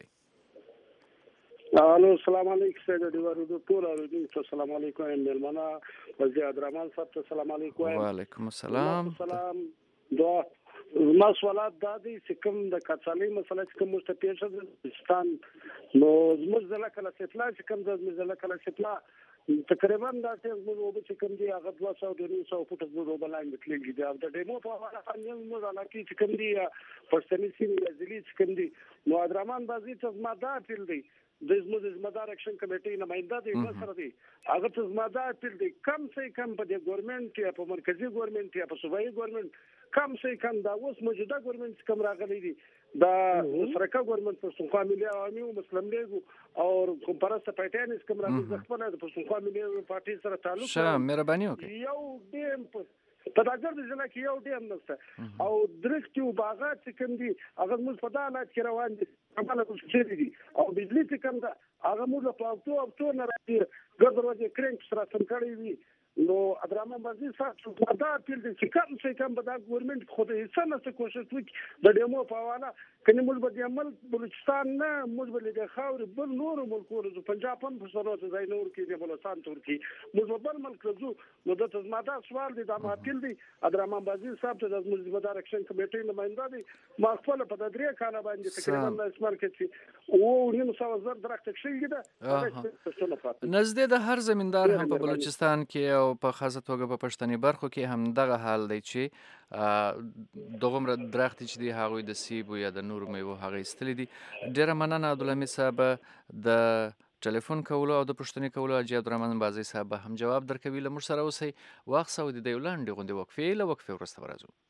الو السلام علیکم سید دیوارو ټول اوریدونکو السلام علیکم. مېلمانه وزیر عبدالرحمن صاحب ته السلام علیکم. وعلیکم السلام. سلام. دا ما سوالات دا دي چې کوم د کڅالۍ مسله چې کوم ته پیښه ده پاکستان نو زموږ ځله کله سپلا چې کوم د ځله کله سپلا تقریبا دا چې موږ چې کوم دی هغه دوه سوه د نیم سوه فوټه زموږ وبلاین متلګي دی او د ډیمو په اړه باندې موږ علاقې چې کوم دی پښتني سیمې ځلې چې کوم دی نو عبدالرحمن بازي چې ما دا اپیل دی د زموږ ذمہدار اکشن کمیټې نماینده دی سره دی هغه ته ذمہدار اپیل دی کم سے کم په د ګورنمنت یا په مرکزی ګورنمنت یا په صوبایي ګورنمنت کم سے کم دا اوس موجوده ګورنمنت کوم راغلی دی دا سرکا ګورنمنت پښتونخوا ملي عوامي او مسلم لیگ او کوم پرسته پټین کوم راغلی ځخپل د پښتونخوا ملي پارټي سره تعلق شه مهرباني وکړئ. یو دیم په داګر د ځل کې یو ډیم نشته او درختي او باغات چې کوم دي هغه موږ په دالات کې روان دي عمله کوشش دي او بجلی چې کوم ده هغه موږ په اوتو اوتو نه راځي ګردر وځي کرنک سره سم کړی وي نو عبدالرحمن بازي صاحب چې دا پیل دي چې کوم څه کوم به دا ګورنمنت خو د هیڅ نه څه کوشش وکړي د ډیمو په حواله کني موږ به د عمل بلوچستان نه موږ به د خاورې بل نور ملکونو د پنجاب هم په سره ځای نور کې د بلوچستان تور کې موږ به بل ملک زو نو د تزماده سوال دي دا ما پیل دي عبدالرحمن بازي صاحب ته د ذمہدار اکشن کمیټې نماینده دي ما خپل په درې کاله باندې تقریبا د اسمار کې او نیم سوه زر درخت کښې ده نزدې د هر زمیندار هم په بلوچستان کې او په خاصه توګه په پښتني برخو کې هم دغه حال دی چې دغومره درختې چې دي هغوی د سیبو یا د نورو میوو هغه ایستلي دي. ډېره مننه عبدالحمید صاحب د ټلیفون کولو او د پوښتنې کولو. حاجي عبدالرحمن بازي صاحب به هم جواب درکوي. له موږ سره اوسئ واخڅه د یو لنډې غوندې وقفې له وقفې وروسته به راځو.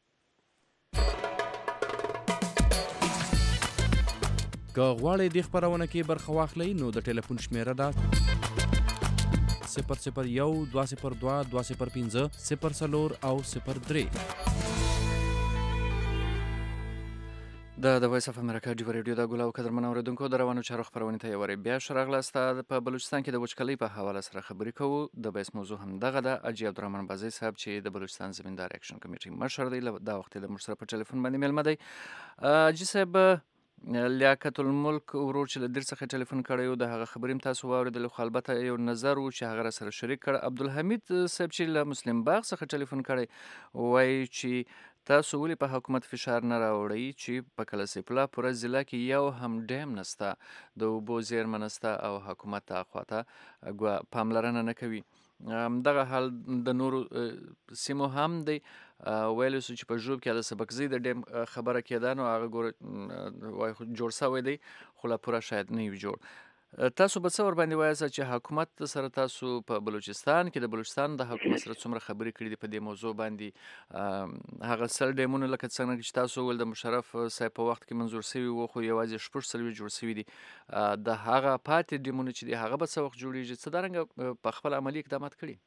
که غواړئ دې خپرونه کې برخه واخلئ نو د ټلیفون شمیره ده صفر صفر یو دوه صفر دوه دوه صفر پنځه صفر څلور او صفر درې. د د وایس اف امریکا ډیو ریډیو د ګل او قدرمن اوریدونکو د روانو چارو خبرونه ته یوری بیا شراغلاسته. په بلوچستان کې د وچکلۍ په حواله سره خبرې کوو. د بحث موضوع هم دغه ده. حاجي عبدالرحمن بازي صاحب چې د بلوچستان زمیندار اکشن کمیټې مشر دی دا وخت د موږ سره په ټلیفون باندې مېلمه دی. حاجي صاحب لیاقت الملک ورور چې له دیر څخه ټلیفون کړی و د هغه خبرې هم تاسو واورېدلې خو البته یو نظر و چې هغه سره شریک کړ. عبدالحمید صاحب چې له مسلم باغ څخه ټلیفون کړی وایي چې تاسو ولې په حکومت فشار نه راوړئ چې په کلسپلا پوره ضلع کې یو هم ډیم نسته د اوبو زیرمه نسته او حکومت اخواته پاملرنه نه کوي. دغه حال د نورو سیمو هم دی. ویلی سو چې په ژوب کې د سبکزي د ډیم خبره کېده نو هغه ګوره وایي جوړ سوی دی خو لا پوره شاید نه وي جوړ. تاسو به څه ورباندې وایاست چې حکومت سره تاسو په بلوچستان کې د بلوچستان د حکومت سره څومره خبرې کړي دي په دې موضوع باندې؟ هغه سل ډیمونه لکه څنګه چې تاسو وویل د مشرف صاحب په وخت کې منظور سوي وو خو یوازې شپږ څلوېښت جوړ سوي دي. د هغه پاتې ډیمونه چې دي هغه به څه وخت جوړېږي؟ څه دارنګه په خپل عملي اقدامات کړي؟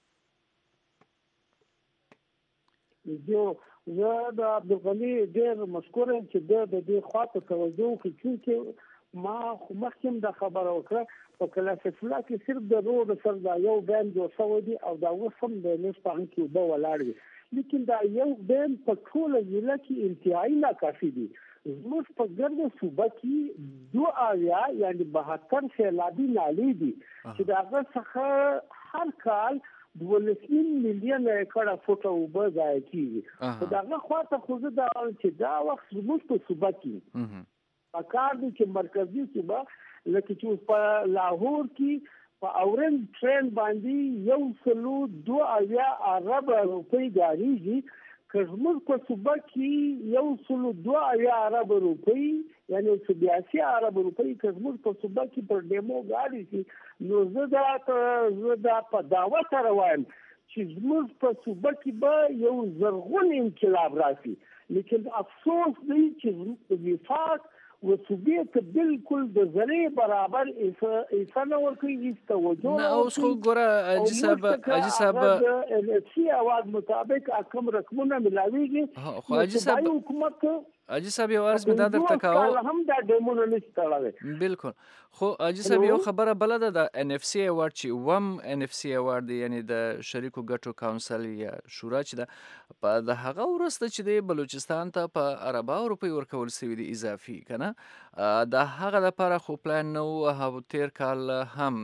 جو زه د عبدالغني ډېر مشکور یم چې د دې خواته توجه وکړي چونکې ما خو مخکې دا خبره وکړه په کلاسفلا کې صرف د روډ سره دا یو بین جوړ شوی دی او دا اوس هم د نیس په هغې کې اوبه ولاړ وي لیکن دا یو بین په ټوله ضلع کې انتهایي ناکافي دي. زموږ په ګرده صوبه کې دوه اویا یعنې بهتر سیلابي نالې دي چې د هغه څخه هر کال دولس نیم میلیونه ایکړه فوټه اوبه ضایع کېږي. خو د هغه خواته خو زه دا وایم چې دا وخت زموږ په صوبه کې پکار دی چې مرکزي صوبه لکه چې په لاهور کې په اورنج ټرین باندې یو سلو دوه اویا اربه روپۍ ګاریږي که زموږ په صوبه کې یو سلو دوه اویا اربه روپۍ یعنې یو سل بیاسي اربه روپۍ که زموږ په صوبه کې پر ډیمو ګاډي شي نو زه دا زه دا په دعوه سره وایم چې زموږ په صوبه کې به یو زرغون انقلاب راشي. لیکن افسوس دی چې وفاق وسوبې ته بالکل د زړې برابر ایسه نه ورکوي، هیڅ توجه نه اوس خو ګوره حاجي صاحب حاجي صاحب د ان اف سي اواز مطابق کوم رقمونه ملاویږي خو حاجي صاحب حکومت حاجي صاحب یو عرض مې دا درته کاوه هم دا ډیمونه نشي تړلی. بالکل. خو حاجي صاحب یو خبره بله ده، د ان اف سی ایوارډ چې وم ان اف سی ایوارډ دی، یعنی د شریکو ګټو کونسل یا شورا چې ده، په د هغه وروسته چې دی بلوچستان ته په اربعو روپۍ ورکول سوي دي اضافي که نه، د هغه دپاره خو پلان نه و. او تیر کال هم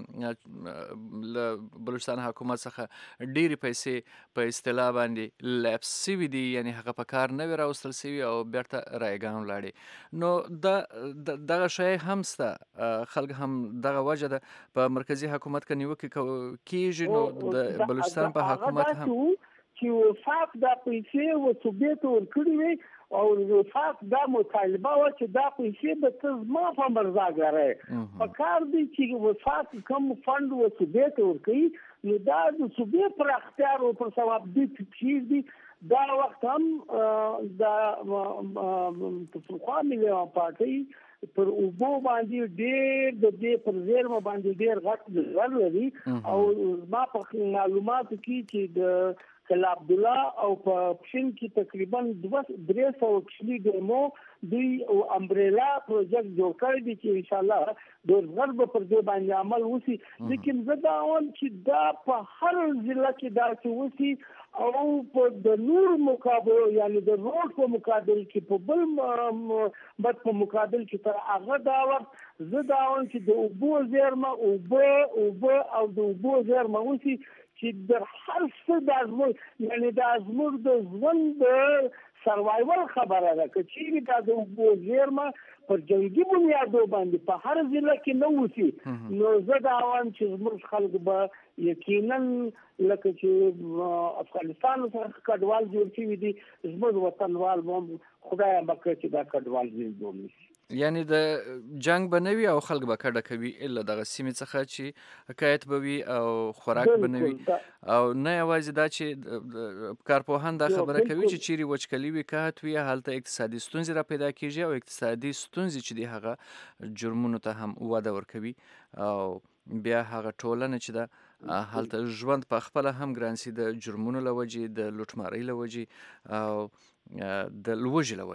له بلوچستان حکومت څخه ډېرې پیسې په اصطلاح باندې لیپس سوي دي، یعنی هغه په کار نه وي راوستل سوي او بیرته رایګان ولاړې. نو د دغه شی هم سته، خلک هم دغه وجه ده په مرکزي حکومت کې نیوکې کېږي، نو د بلوچستان په حکومت هم چې وفاق دا پیسې وسوبې ته ورکړي وي او وفاق دا مطالبه وه چې دا پیسې به ته زما په مرضا ګرې په کار دی چې وفاق کوم فنډ وسوبې ته ورکوي، نو دا د صوبې پر اختیار او پر ثواب دي چې دي. دا وخت هم د پخوا ملي پارټۍ پر اوبو باندې ډېر د دې پر زیرمه باندې ډېر غټ غر لري، او ما په معلوماتو کې چې د کلا عبدالله او په پښین کې تقریبا دوه درې سوه کشلي ډیمو دوی امبریلا پروژیکټ جوړ کړی دی چې انشاءالله د غر به پر دې باندې عمل وشي. لیکن زه دا وایم چې دا په هر ضلع کې داسې وشي او په د نور مقابل یعنی د روډ په مقابل کې په بل بد په مقابل کې تر هغه دا وخت زه دا وایم چې د اوبو زیرمه اوبه اوبه او د اوبو زیرمه وشي چې د هر څه د ازموږ یعنی د ازموږ د ژوند د سروایول خبره ده که چیرې دا د اوبو زیرمه پر جنګي بنیادو باندې په هر ضلع کې نه وشي، نو زه دا وایم چې زموږ خلک به یقینا لکه چې افغانستان سره کډوال جوړ شوي دي، زموږ وطنوال به هم خدای وکړي چې دا کډوال جوړ نشي. یعنی د جنگ به نه وي او خلک به کډه کوي الا دغه سیمې څخه چې حکایت به وي او خوراک به نه وي. او نه یوازې دا چې کارپوهان دا خبره کوي چې چیرې وچکلي وي قحط وي هلته اقتصادي ستونزې را پیدا کیږي او اقتصادي ستونزې چې دي هغه جرمونو ته هم وده ورکوي او بیا هغه ټولنه چې ده هلته ژوند په خپله هم ګران سي د جرمونو له وجې، د لوټمارۍ له وجې او د لوږې له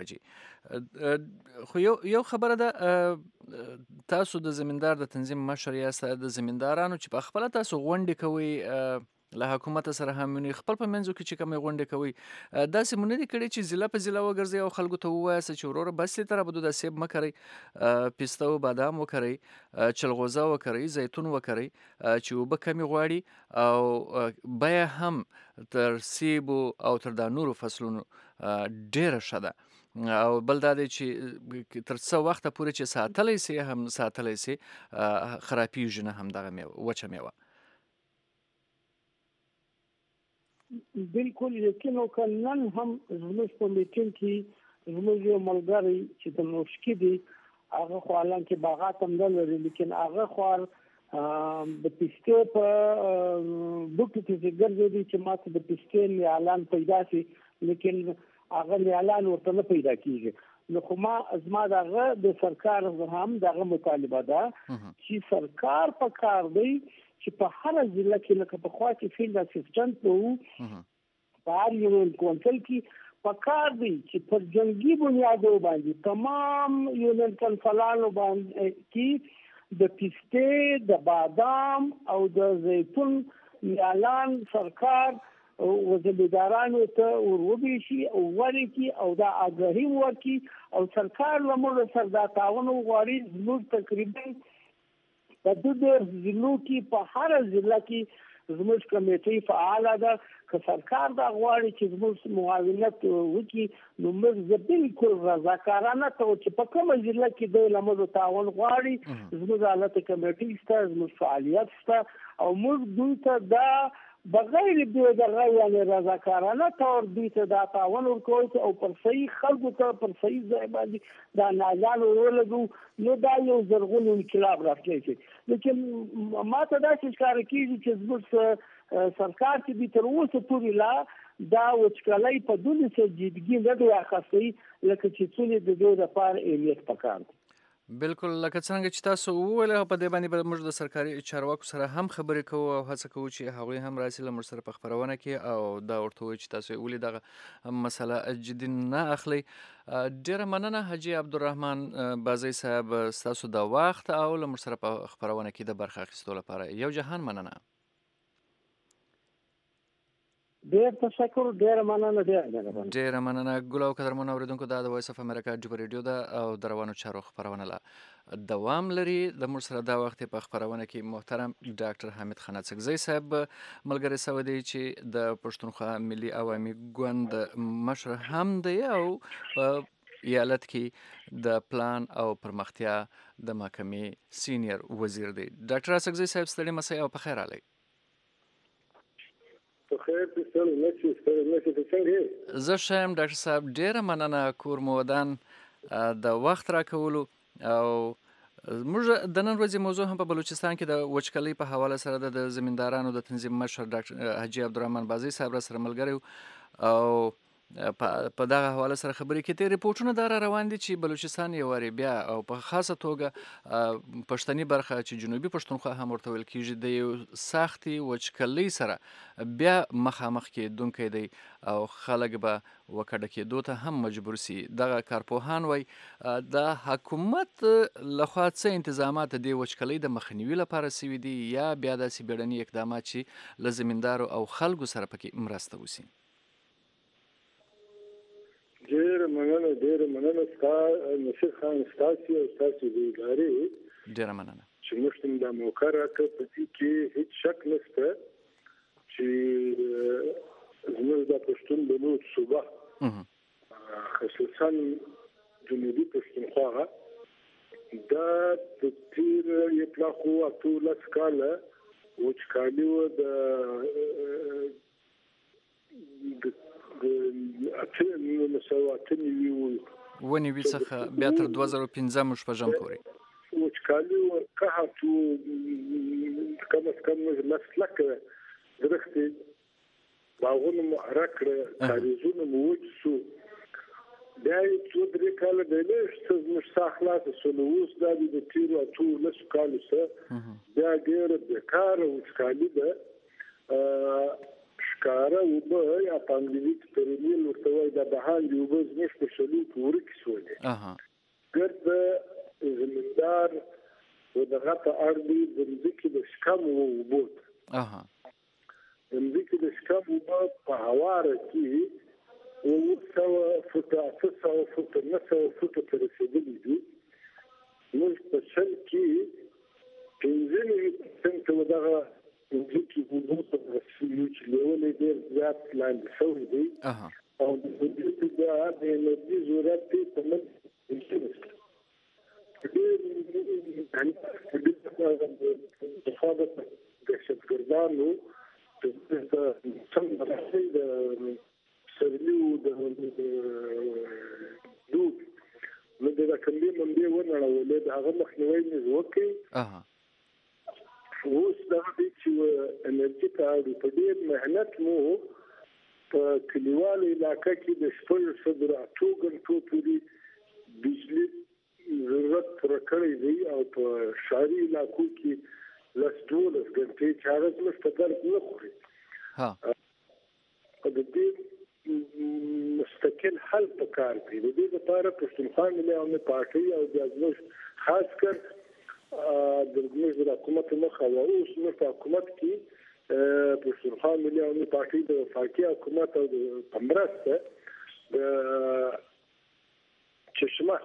وجې. خو یو یو خبره ده، تاسو د زمیندار د تنظیم مشر یاست، د زمیندارانو چې په خپله تاسو غونډې کوئ له حکومت سره هم ونی خپل په منځو کې چې کومې غونډې کوي، داسې مو نه دي کړي چې ضلع په ضلع وګرځئ او خلکو ته ووایاست چې وروره بس دې ته رابدو دا سیب مه کرئ، پیسته و بادام وکرئ، چلغوزه وکرئ، زیتون وکرئ چې اوبه کمې غواړي او بیه هم تر سیبو او تر دا نورو فصلونو ډېره ښه ده. او بل دا دی چې تر څه وخته پورې چې ساتلی سي هم ساتلی سي خرابیږي نه هم دغه میوه وچه میوه. بالکل یقین وکړه نن هم زموږ په میټینګ کې زموږ یو ملګری چې د نوشکي دی هغه خو حالانکه باغات هم نه لري، لیکن هغه خوار د پستې په بوټو کې چې ګرځېدي چې ماته د پستې اعلان پیدا شي، لیکن هغه اعلان ورته نه پیدا کېږي. نو خو ما زما دغه د سرکار هم دغه مطالبه ده چې سرکار په کار دی چې په هر ضلع کې لکه پخوا چې فیلډ اسسټنټ وو په هر یونین کونسل کې په کار دی چې پر جنګي بنیادو باندې تمام یونین کونسلانو باندې کې د پستې د بادام او د زیتون اعلان سرکار وزیردارانو ته وروبیشي او ورکی او دا آگاهی ورکی او سرکار لمر سر دا تعاون غواړي زموږ تقریبا د دوه ضلعو کې په هر ضلع کې زموږ کمیټې فعاله ده. که سرکار دا غواړي چې زموږ معاونت وکړي نو موږ بالکل رضاکارانه ته چې په کومه ضلع کې د لمر تعاون غواړي زموږ حالت کمیټې شته، زموږ فعالیت شته او موږ دوی ته دا بغیر دې دغه یعنی رضاکارانه طور دوی ته دا تعاون ورکوي او پر صحیح خلکو ته پر صحیح ځای باندې دا ناځان ولګو، نو دا یو زرغون انقلاب راتلی شي. لیکن ما ته داسې ښکاره کېږي چې زموږ سرکار چې دوی تر اوسه پورې لا دا وچکالۍ په دولسه جدګي نه دی اخیستی لکه چې څولې د دې لپاره اهمیت پکار دی. بالکل لکه څنګه چې تاسو وویل په دې باندې به موږ د سرکاري چارواکو سره هم خبرې کوو او هڅه کوو چې هغوی هم راسي له موږ سره په خپرونه کې او دا ورته ووایي چې تاسو یې ولې دغه مسله جدي نه اخلئ. ډېره مننه حاجي عبدالرحمن بازي صاحب ستاسو د وخت او له موږ سره په خپرونه کې د برخه اخیستو لپاره. یو جهان مننه. ډېر تشکر. ډېره مننه. ډېره ډېره مننه. ګل او قدرمن اورېدونکو دا د وایس اف امریکا ډیو ریډیو ده او د روانو چارو خپرونه له دوام لري. د موږ سره دا وخت په خپرونه کې محترم ډاکټر حامد خان اڅکزی صاحب ملګری سوی دی چې د پښتونخوا ملي عوامي ګوند مشر هم دی او په ایالت کې د پلان او پرمختیا د محکمې سینیر وزیر دی. ډاکټر اڅکزی صاحب ستړي مسئ او په خیر راغلی. زه ښه یم ډاکټر صاحب. ډېره مننه کور مو ودان د وخت راکولو او موږ د نن ورځې موضوع هم په بلوچستان کې د وچکلۍ په حواله سره د زمیندارانو د تنظیم مشر ډاکټر حاجي عبدالرحمن بازي صاحب را سره ملګری او په دغه حواله سره خبرې کېدې. ریپورټونه دا را روان دي چې بلوچستان یو وارې بیا او په خاصه توګه پښتني برخه چې جنوبي پښتونخوا هم ورته ویل کېږي د یو سختې وچکلۍ سره بیا مخامخ کېدونکی دی او خلک به وکډه کېدو ته هم مجبور سي. دغه کارپوهان وایي د حکومت لخوا څه انتظامات د دې وچکلۍ د مخنیوي لپاره سوي دي یا بیا داسې بیړني اقدامات چې له زمیندارو او خلکو سره پکې مرسته وسي. ډېره مننه. ډېره مننه ستا نصیر خان ستاسې او ستاسې د ادارې. ډېره مننه چې موږ ته دا موقع راکړه. په دې کې هېڅ شک نشته چې زموږ د پښتون بلوچ صوبه خصوصا جنوبي پښتونخوا دا د تېر اطلاقو اتولس کاله وچکالي وه. د ونیوي څخه بیا تر دوه زره پنځم شپږم پورې وچکالي و قحط و کم از کم لس لکه درختې باغونه مو عرق کړه، کاریزونه مو وچ شو. بیا یې څو درې کاله بیلې څه زموږ ساه خلاصه شوله. اوس دا د تېرو اتولسو کالو څخه بیا ډېره بېکاره وچکالي ده. ښکاره اوبه یا په انګریزي کې پرینیل ورته وایي دا بهاندې اوبه زموږ په شلو کې ورکې شولې. ګرد د زمیندار و دغه په اړ دي د مځکې د شکمو اوبو ته. د مځکې د شکم اوبه په هواره کې اووه سوه فوټه اته سوه فوټه نهه سوه فوټه ته رسېدلي دي. موږ په شل کې پنځه نوي پرسنټه و دغه مځکې اوبو ته رسېږي چې لیول یې ډېر زیات لاندې شوی دی او د دې دا د انرژي ضرورت دی په منځ کې نشته. ډېر د دهشتګردانو څنګه راځي د سرلیو د دود نو د راکمبې منبې ونړولې د هغه مخنیوی مې وکړي. اوس دا دی چې انرژي ته اړ په ډېر محنت مو په کلیوالو علاقه کې د شپږ سوه اتو غنټو پورې بجلي ضرورت پوره کړی دی او په ښاري علاقو کې لس دولس غنټې چې هغه زموږ په درد نه خوري. د دې مستقل حل پکار دی. د دې لپاره پښتونخوا ملي عوامي پارټۍ او بیا زموږ خاص کر د زموږ د حکومت مخه و اوس زموږ په حکومت کې پښتونخوا ملي عوامي پارټۍ د وفاقي حکومت او د مرسته د چشمه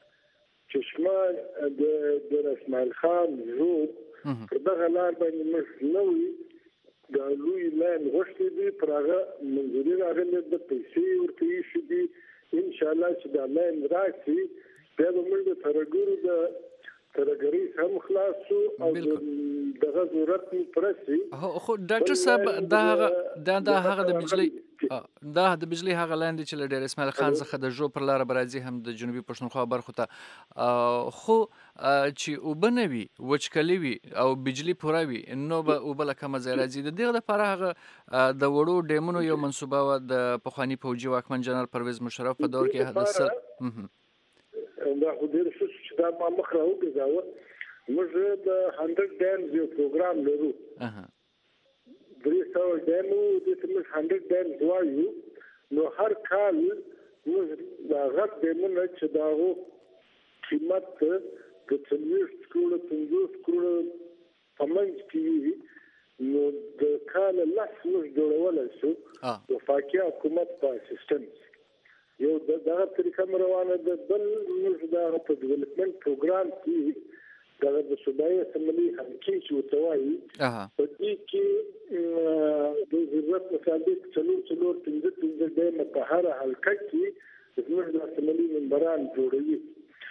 چشمه د اسماعیل خان ژوب پر دغه لار باندې موږ نوي د لوی لاین غوښتي دي. پر هغه منظوري راغلې د پیسې ورته ایښي دي. انشاءالله چې دا لاین راشي بیا به موږ د ترهګرو د ترهګرۍ هم خلاص شو او دغه ضرورت مو پوره شي. خو ډاکټر صاحب دا هغه دا هغه د بجلۍ دا د بجلۍ هغه لاین دی چې له ډېر اسماعیل خان څخه د ژوب پر لاره به راځي هم د جنوبي پښتونخوا برخو ته. خو چې اوبه نه وي وچکلي وي او بجلي پوره وي نو به اوبه له کومه ځای راځي. د دغه لپاره هغه د وړو ډیمونو یو منصوبه وه د پخواني پوځي واکمن جنرال پرویز مشرف په دور کې. دا خو ډېر ښه چې دا ما مخ راوګزاوه موږ د هندرد ډیمز یو پروګرام لرو درې سوه ډیمو د موږ هندرد ډیمز وایو نو هر کال موږ دا غټ ډیمونه چې دا هو قیمت د څلوېښت کروړه پنځوس کروړه په منځ کې نو د کال لس موږ جوړولی شو وفاقي حکومت په سیسټم یو دغه طریقه مو روانه ده بل موږ دغه په ډیولپمنټ پروګرام کې دغه د صوبایي اسمبلي حلقې چې ورته وایي په دې کې د ضرورت مطابق څلور څلور پنځه پنځه ډیمه په هره حلقه کې زموږ د اسمبلي ممبران جوړوي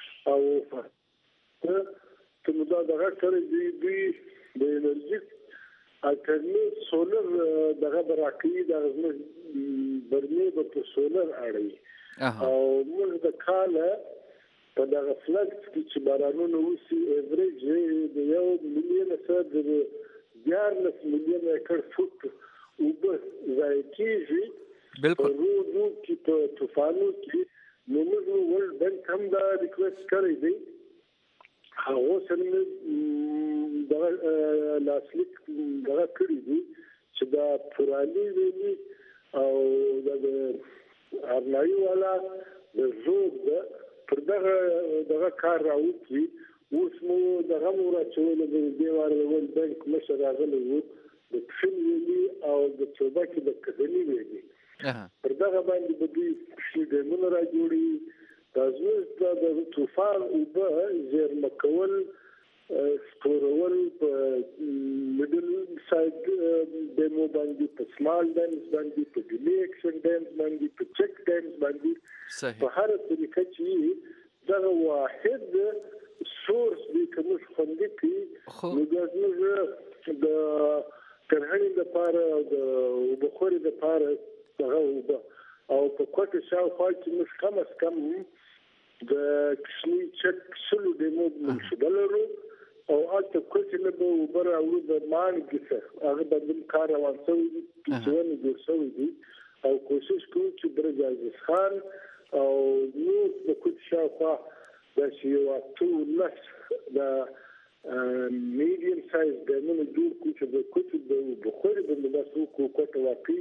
او ته نو دا دغه سره دوی د انرژي الټرنیټ سولر دغه براکې د برمې په سولر اړوي او موږ د کاله په دغه فلکس کې چې بارانونه وشي ایوریج د یو ملیون سره د دیارلس ملیون ایکړ فوټ اوبه ضایع کېږي په روډو کې په طوفانو کې نو موږ ورلډ بانک هم دا ریکویسټ کړی دی هغه سره دغه لاسلیک دغه کړی دی چې دا پرالي ویلي او د ارنایي والا د زوګ پر دغه دغه کار راوځي اوس مو دغه مو راچول د دیوار ول بانک مشر راغلی وو د فشل ویلي او د چوبا کې د کډلی ویلي پر دغه باندې د دې شي د مون را جوړي تاسو د طوفان او به زیر مکول سپورول په میډل سایډ دمو باندې په سمال ډیمز باندې په ډیلی اکشن ډیمز باندې په چک ډیمز باندې په هر طریقه چې دا واحد سورس دی کوم خوندې کی نو دا موږ د کرهنې لپاره د بخوري لپاره دغه او په کوټه شاوخوا کې موږ کم از کم د کشمي چک سلو دمو منشبه لرو او البته کوټه له به وبره او د مانګ څخه هغه باندې کار روان شوی دی چې ونه جوړ شوی دی او کوشش کوو چې برج عزیز خان او نو د کوټه شاوخوا د شیوا ټول لس د میډیم سایز دمو جوړ کوو چې د کوټه د بخوري د لاسو کوټه واقعي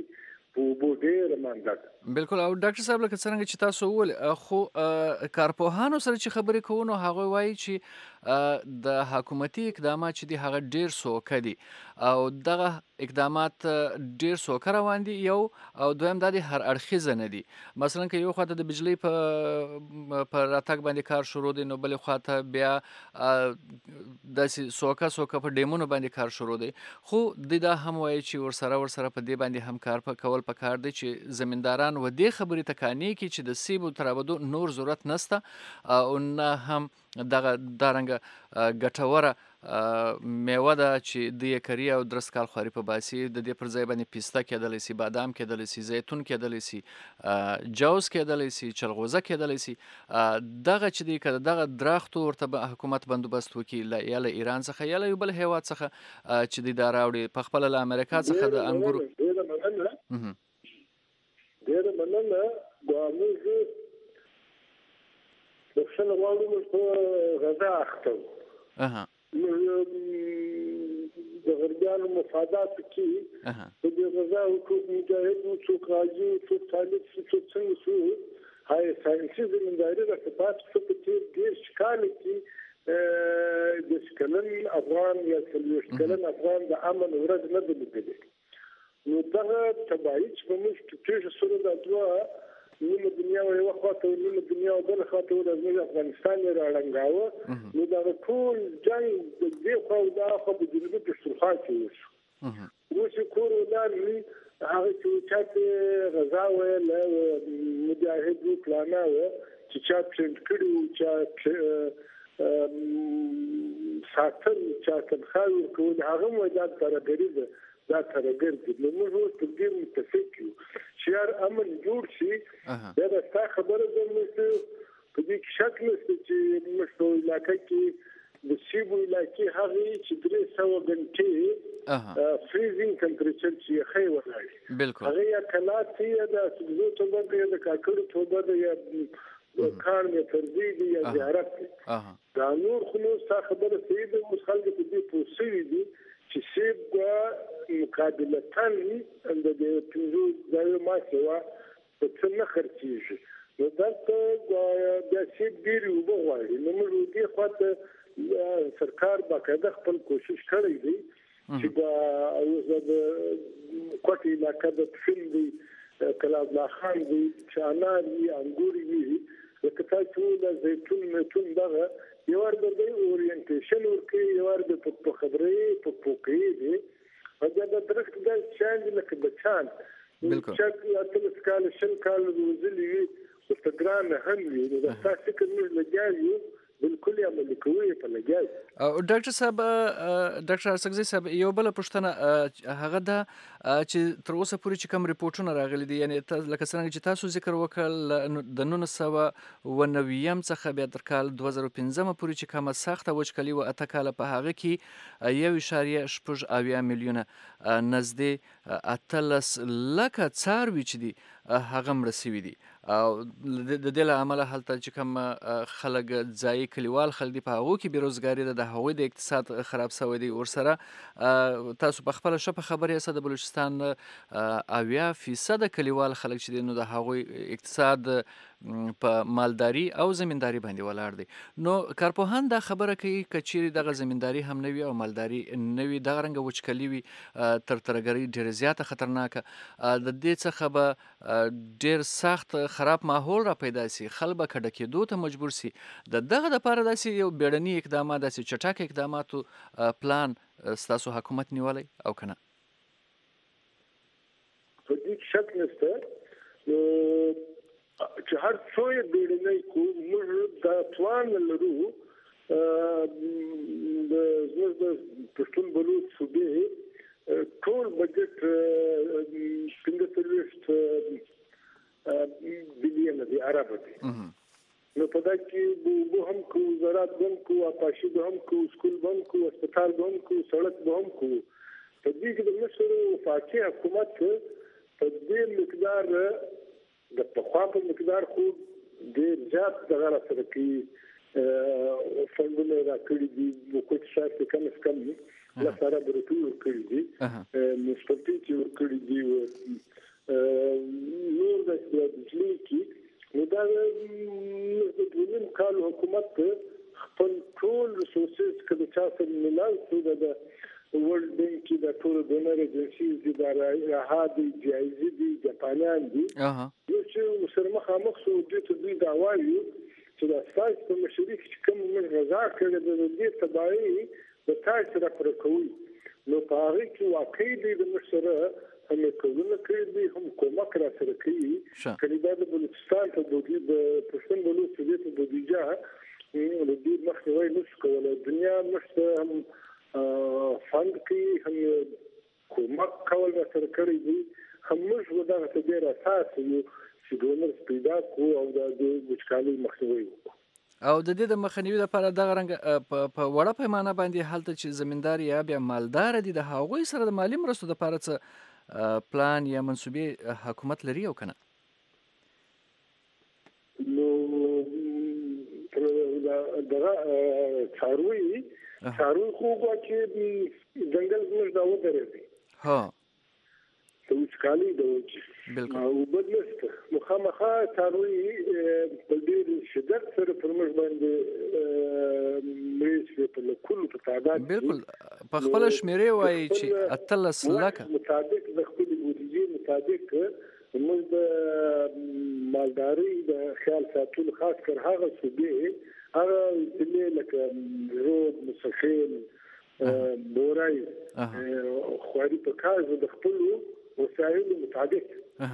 بالکل او ډاکټر صاحب لکه څنګه چې تاسو ول خو کارپوهانو سره چې خبرې کوو نو هغه وایي چې د حکومتي اقدامات چې دي هغه ډیر سوکه دي او دغه اقدامات ډیر سوکه روان دي یو او دویم د هر اړخیزه نه دي مثلا که یو خواته د بجلی په پر راتګ باندې کار شروع دي نو بل خواته بیا د سوکه سوکه په ډیمونو باندې کار شروع دي خو د دا هم وایي چې ور سره ور سره په دې باندې هم کار په کول پکار دی چې زمینداران و دې خبرې تکانی کی چې د سیبو ترابدو نور ضرورت نسته او نه هم دغه دارنګه ګټوره میوه ده چې د یکري او درس کال خوري په باسي د دې پر ځای باندې پیسته کېدلی سي بادام کېدلی سي زیتون کېدلی سي جوز کېدلی سي چلغوزه کېدلی سي دغه چې دی کده دغه درختو ورته حکومت بندوبست وکړي یا له ایران څخه یا له یو بل هیواد څخه چې دی دا راوړي په خپل له امریکا څخه د انګورو ډېر مننه دا موږ د څل وړو په غذا اخته اها د غربیانو مفادات کې د دې غذا حقوق مجاهد او څوک راځي څوک طالب څوک څنګه شو هاي ساينسي زمینداری د خپات په تیر ډېر شکال کې د شکلن افغان یا شکلن افغان د امن ورځ نه دی نو دغه تبعید چې موږ ټیټه سره د دوا نیمه دنیا او یو خواته نیمه دنیا او بل خواته د افغانستان راړنګاوه نو دا ټول جنگ د دې خو دا خو د جنوبي پښتونخوا کې وشو نو چې کور ودار هغه چې چاته غزا ویل مجاهد پلانا و چې چا پرنټ کړو چې ساتل چې تنخواه ورکول هغه مو دا ترګری ده دا ترګر دي نو موږ په دې متفق یو چې هر امن جوړ شي دا د خبره ده چې په دې شک نشته چې موږ په علاقه کې د سیبو علاقې هغه چې درې سوه غنټې فریزینګ ټمپریچر چې خې ولاړ بالکل هغه یا کلات یا د سبزو توبه یا د کاکړو توبه یا کار مې ترځي دي یا زیارت دی دا نور خو نو ستا خبره صحیح ده اوس خلک په دې پوه سوي دي چې سیب به مقابلتاً د دې پنځو ځایو ماتې وه په څه نه خرڅېږي نو دلته بیا سیب ډېرې اوبه غواړي نو موږ دې خوا ته سرکار باقاعده خپل کوشش کړی دی چې د کوټې علاقه د پښین دی کلاب الله خان دی چې انار وي انګور وي لکه تاسو د زیتون میتون دغه یو ور د اورینټیشن ورکوي یو ور د په خبرې په پوکې دی او دا د درخت د شان لکه بچان چې اتل کال شل کال روزلي وي او په ګران هم وي د تاسو کوم لګیایو بالکل عمل کوي په لګیای او ډاکټر صاحب ډاکټر ارسګزي صاحب یو بل پوښتنه هغه دا چې تر اوسه پورې چې کوم ریپورتونه راغلي دي یعنی لکه څنګه چې تاسو ذکر وکړ د نولس سوه اوه نوي څخه بیا تر کال دوه زره پنځم پورې چې کومه سخته وچکالي وه اته کاله په هغه کې یو اعشاریه شپږ اویا میلیونه نږدې اتلس لکه څاروي چې دي هغه مړه سوي دي او د دې له امله هلته چې کوم خلک ځایي کلیوال خلک دي په هغو کې بېروزګاري ده د هغوی د اقتصاد خراب سوی دی ورسره تاسو په خپله ښه په خبر یاست د بلوچستان اویا فیصده کلیوال خلک چې دي نو د هغوی اقتصاد په مالداري او زمینداري باندې ولاړ دی نو کارپوهان دا خبره کوي که چیرې دغه زمینداري هم نه وي او مالداري نه وي دغه رنګه وچکلي وي تر ترهګرۍ ډېره زیاته خطرناکه د دې څخه به ډېر سخت خراب ماحول را پیدا سي خلک به کډه کېدو ته مجبور سي د دغه دپاره داسې یو بیړني اقدامات داسې چټک اقداماتو پلان ستاسو حکومت نیولی او که نه په دې شک نشته چې هر څو یې بیړنی کو موږ دا توان لرو د زموږ د پښتون بلوچ صوبې ټول بجټ پنځه څلوېښت بلیونه دی عرب دی نو په دا کې اوبه هم کوو زراعت به هم کوو آبپاشي به هم کوو سکول به هم کوو هسپتال به هم کوو سړک به هم کوو په دې کې د مصر وفاقي حکومت په دې مقدار د پخوا په مقدار خو ډېر زیات دغه راسره کوي فنډونه راکړي دي وکوټ شاید چې کم از کم لس ارب روپۍ ورکړي دي منسپلټي چې ورکړي دي نور د بجلۍ کې نو دا د دویم کال حکومت خپل ټول ریسورسز که د چا سره ملاو شو د ورلډ بینک کې د ټولو ډونر ایجنسیز دي د راها دي جایزې دي جاپانیان دي یو چې سره مخامخ شو دوی ته دوی دا وایو چې د ستاسو په مشري کې چې کوم موږ غذا کړې د دې تباهي د تاسو سره پر کوي نو په هغه کې واقعي دي د مشره هم کولونه کوي دي هم کومک را سره کوي کله دا د بلوچستان ته د پښتون بلوچ ته د دیجا د دې مخنیوي نشو کولای دنیا مشته هم فند کې هم کومک کول را سره کړی دي هم موږ ودغه ته ډېر اساس یو چې ډونر پیدا کو او د وچکالۍ مخنیوي وکړو او د دې د مخنیوي لپاره دغه رنګ په وړه پیمانه باندې هلته چې زمیندار یا بیا مالدار دي د هغوی سره د مالي مرستو لپاره څه پلان یا منصوبې حکومت لري او که نه نو دغه څاروي څاروي خو چې ځنګل زموږ دا ودرېدی ها د وچکالۍ د وجې او بل نشته مخامخا څاروي په ډېر شدت سره پر موږ باندې مړه شوي په لکونو په تعداد بالکل په خپله شمېرې وایي چې اتلس لکه مطابق د خپلې بودیجې مطابق موږ د مالدارۍ د خیال ساتلو خاص کر هغه صوبې هغه ضلع لکه روب مسخیل بورای خواري په کار د خپلو وسایلو مطابق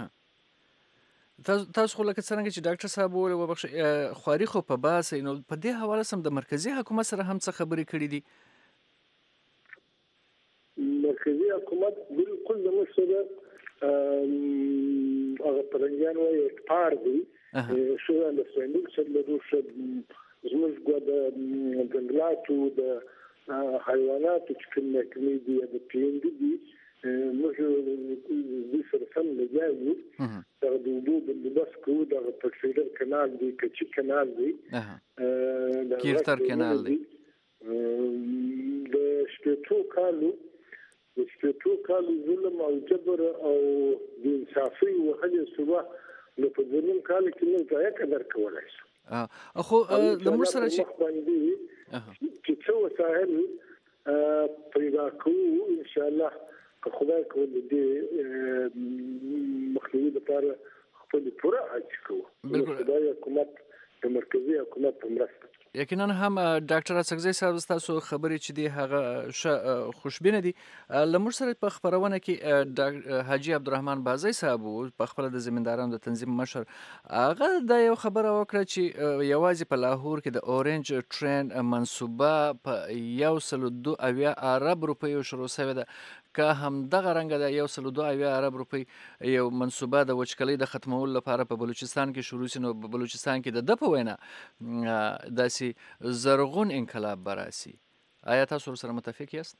تاسو خو لکه څرنګه چې ډاکټر صاحب وویل وبخښئ خواري خو په باسئ نو په دې حواله سم د مرکزي حکومت سره هم څه خبرې کړي دي مرکزي حکومت بالکل زموږ سره هغه پرنګیان وایي اقتار دي ښه انډرسټینډینګ سره لرو ښه زموږ د جنګلاتو د حیواناتو چې کوم محکمې دي د پی این ډي دي موږ د سره سم لګیاو دا د اوبو بندوبست کوو دا پټریډر کانال دی کچی کانال دی کیرتر کانال دی د شپږو کالو د شپږو کالو ظلم او جبر او د انصافي وهلې سبا نو په ځینو کال کې موږ ځای قدر کولای شو خو د موږ سره چې چې څو وسایل پیدا کوو ان شاء الله که خدای کول دې مخنیوي لپاره خپل پوره هڅه کوو خدای حکومت د مرکزی حکومت په مرسته یقینا هم ډاکټر اڅکزی صاحب تاسو خبرې چې دی هغه خوشبینه دي لمر سره په خبرونه کې حاجی عبدالرحمن بازی صاحب په خپل د زمیندارانو د تنظیم مشر هغه د یو خبره وکړه چې یوازې په لاهور کې د اورنج ټرین منصوبه په یو سل دو اویا ارب روپیو شروع شوې ده که هم دغه رنګ د یو سل دو اویا ارب روپی یو منصوبه د وچکلۍ د ختمولو لپاره په بلوچستان کې شروع شي نو په بلوچستان کې د ده په وینا داسې زرغون انقلاب به راسي آیا تاسو سره متفق یاست؟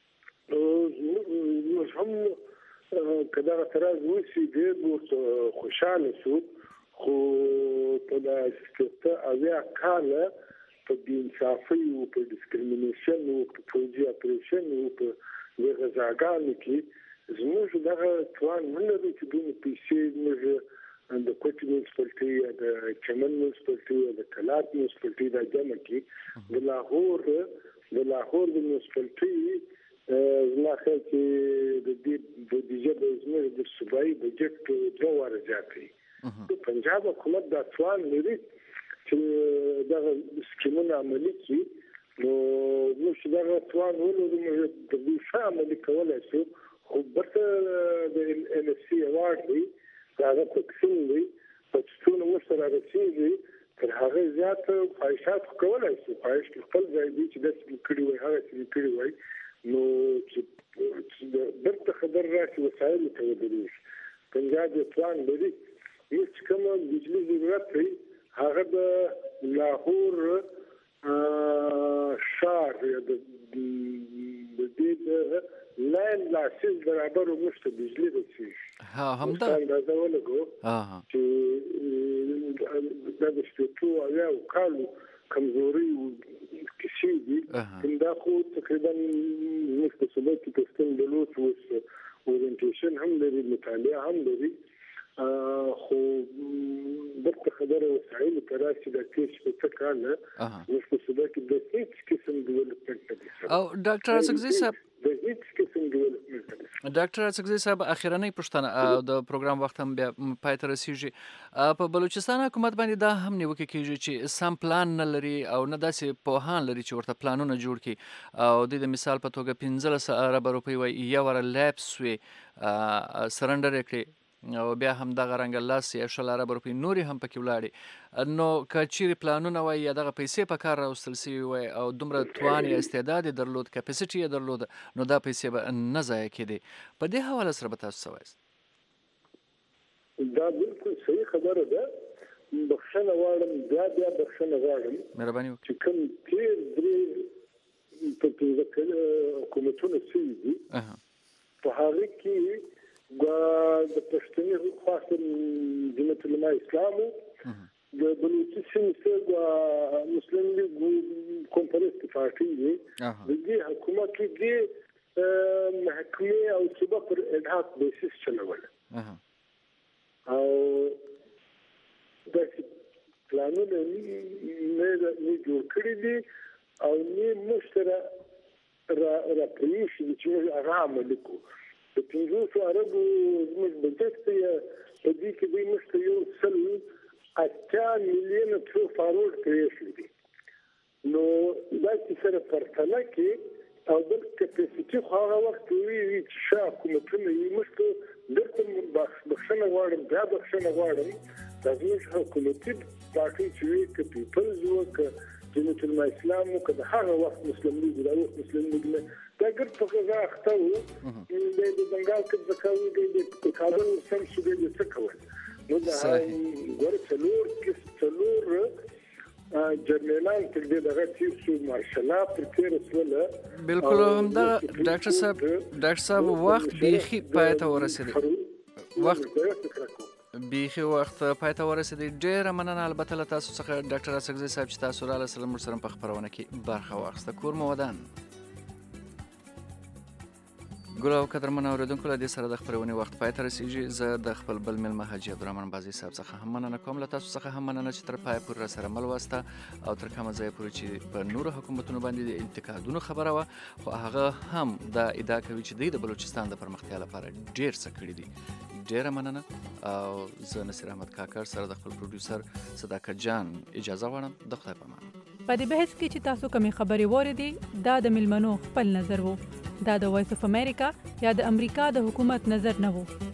موږ هم که دغه تراز وشي ډېر خوشحاله شو خو په داسې اویا کاله په بېانصافۍ او په ډسکریمینیشن او په پوځي اپریشن او په غذاګانو کې زموږ دغه توان نه لري چې دومره پیسې موږ د کوټي میونسپلټي د چمن میونسپلټي د کلات میونسپلټي د جمع کې د لاهور د لاهور د میونسپلټي زما خیال چې د دې بودیجه د زموږ د صوبایي بجټ دوه واره زیاتوي د پنجاب حکومت دا توان لري چې دغه سکیمونه عملي کړي نو موږ دغه توان ولرو موږ د دې ښه عملي کولی شو خو برته د ان اف سي اوارډ دی هغه تقسیم دی په څونه موږ سره رسېږي تر هغه زیات خواهشات کولی شو خواهش خپل ځای دی چې داسې کړي وای هغه چې کړي وای نو چې برته خبر راشي وسایلو ته ودرېږي پنجاب یې توان لري موږ چې کومه بجلي ضرورت دی هغه د لاهور شار یا د دې لاین لاسیز برابر موږ ته بجلي رسېږي ها همدا اندازه ولګو چې دا د شپږو اویاو کالو کمزوري کیسې دي دا خو تقریبا موږ په صوبه کې د ستن بلوچ اورینټیشن هم لري مطالعه هم لري خو دغه خبره وسایل تر راسي د کیش په څکانه موږ په صوبه کې د هیڅ قسم ډیولپمنټ نه او ډاکټر اڅکزی صاحب د هیڅ قسم ډیولپمنټ ډاکټر اڅکزی صاحب اخیرنۍ پوښتنه د پروګرام وخت هم بیا پای ته رسیږي په بلوچستان حکومت باندې دا هم نیوکه کیږي چې سم پلان نه لري او نه داسې پوهان لري چې ورته پلانونه جوړ کړي او د مثال په توګه پنځلس ارب روپۍ وایي یو ور لیپس وي سرندر کړي او بیا هم دغه رنګ لاس یا شل ارب روپۍ نورې هم پکې ولاړې نو که چیرې پلانونه وای یا دغه پیسې په کار راوستل سوي وای او دومره توان یا استعداد یې درلود کپاسټي یې درلوده نو دا پیسې به نه ضایع کېدې په دې حواله سره به تاسو څه وایاست؟ دا بالکل صحیح خبره ده بخښنه غواړم بیا بیا بخښنه غواړم مهرباني وکړئ چې کوم تېر درې په پنځه حکومتونه سوي دي په هغې کې د پښتني خاص جمعیت علما اسلامو د بلوچي سیمې د مسلم لیگ کنفرانس پارټي دی د دې حکومت کې د محکمې او صوبه پر ادعاء بیسس چلول او د پلانونه نه نه جوړ کړی دي او نه مشترک را را پریش دي چې هغه عمل کوي د پنځوسو عربو زموږ بجټ دی په دې کې دوی موږ ته یو سل اتیا میلیونه ترو فارورډ کړی شوي دي نو دا چې سره پرتله کې او بل کپاسټي خو هغه وخت وي چې ښه حکومتونه یې موږ ته درته بخښنه غواړم بیا بخښنه غواړم دا زموږ حکومتي پارټۍ چې وي که پیپلز وه که جمعیت علما اسلام وه که د هغه وخت مسلم لیګ دا وخت مسلم لیګ نه دا ګرد په غذا اخته وو دی د بنګال قبضه کوي دی د کابل سم شو دی د څه کول نو دا ګوره څلور څلور جرنیلان کال کې دغه تیر شو ماشاءالله پر تیر سره بالکل همدا ډاکټر صاحب ډاکټر صاحب وخت بیخي پای ته ورسېد وخت بیخي وخت پای ته ورسېد ډېره مننه البته له تاسو څخه ډاکټر اسګزی صاحب چې تاسو راله سره موږ سره په خپرونه کې برخه واخیسته کور مو ودان ګل او قدرمن اورېدونکو له دې سره د خپرونې وخت پای ته رسېږي زه د خپل بل میلمه حاجي عبدالرحمن بازي صاحب څخه هم مننه کوم له تاسو څخه هم مننه چې تر پایه پورې راسره مل واسته او تر کومه ځایه پورې چې په نورو حکومتونو باندې د انتقادونو خبره وه خو هغه هم دا ادعا کوي چې دوی د بلوچستان د پرمختیا لپاره ډېر څه کړي دي ډېره مننه او زه نصیر احمد کاکړ سره د خپل پروډیوسر صداقت جان اجازه غواړم د خدای په امان په دې بحث کې چې تاسو کومې خبرې واورېدې دا د میلمنو خپل نظر و دا د وایس اف امریکا یا د امریکا د حکومت نظر نه و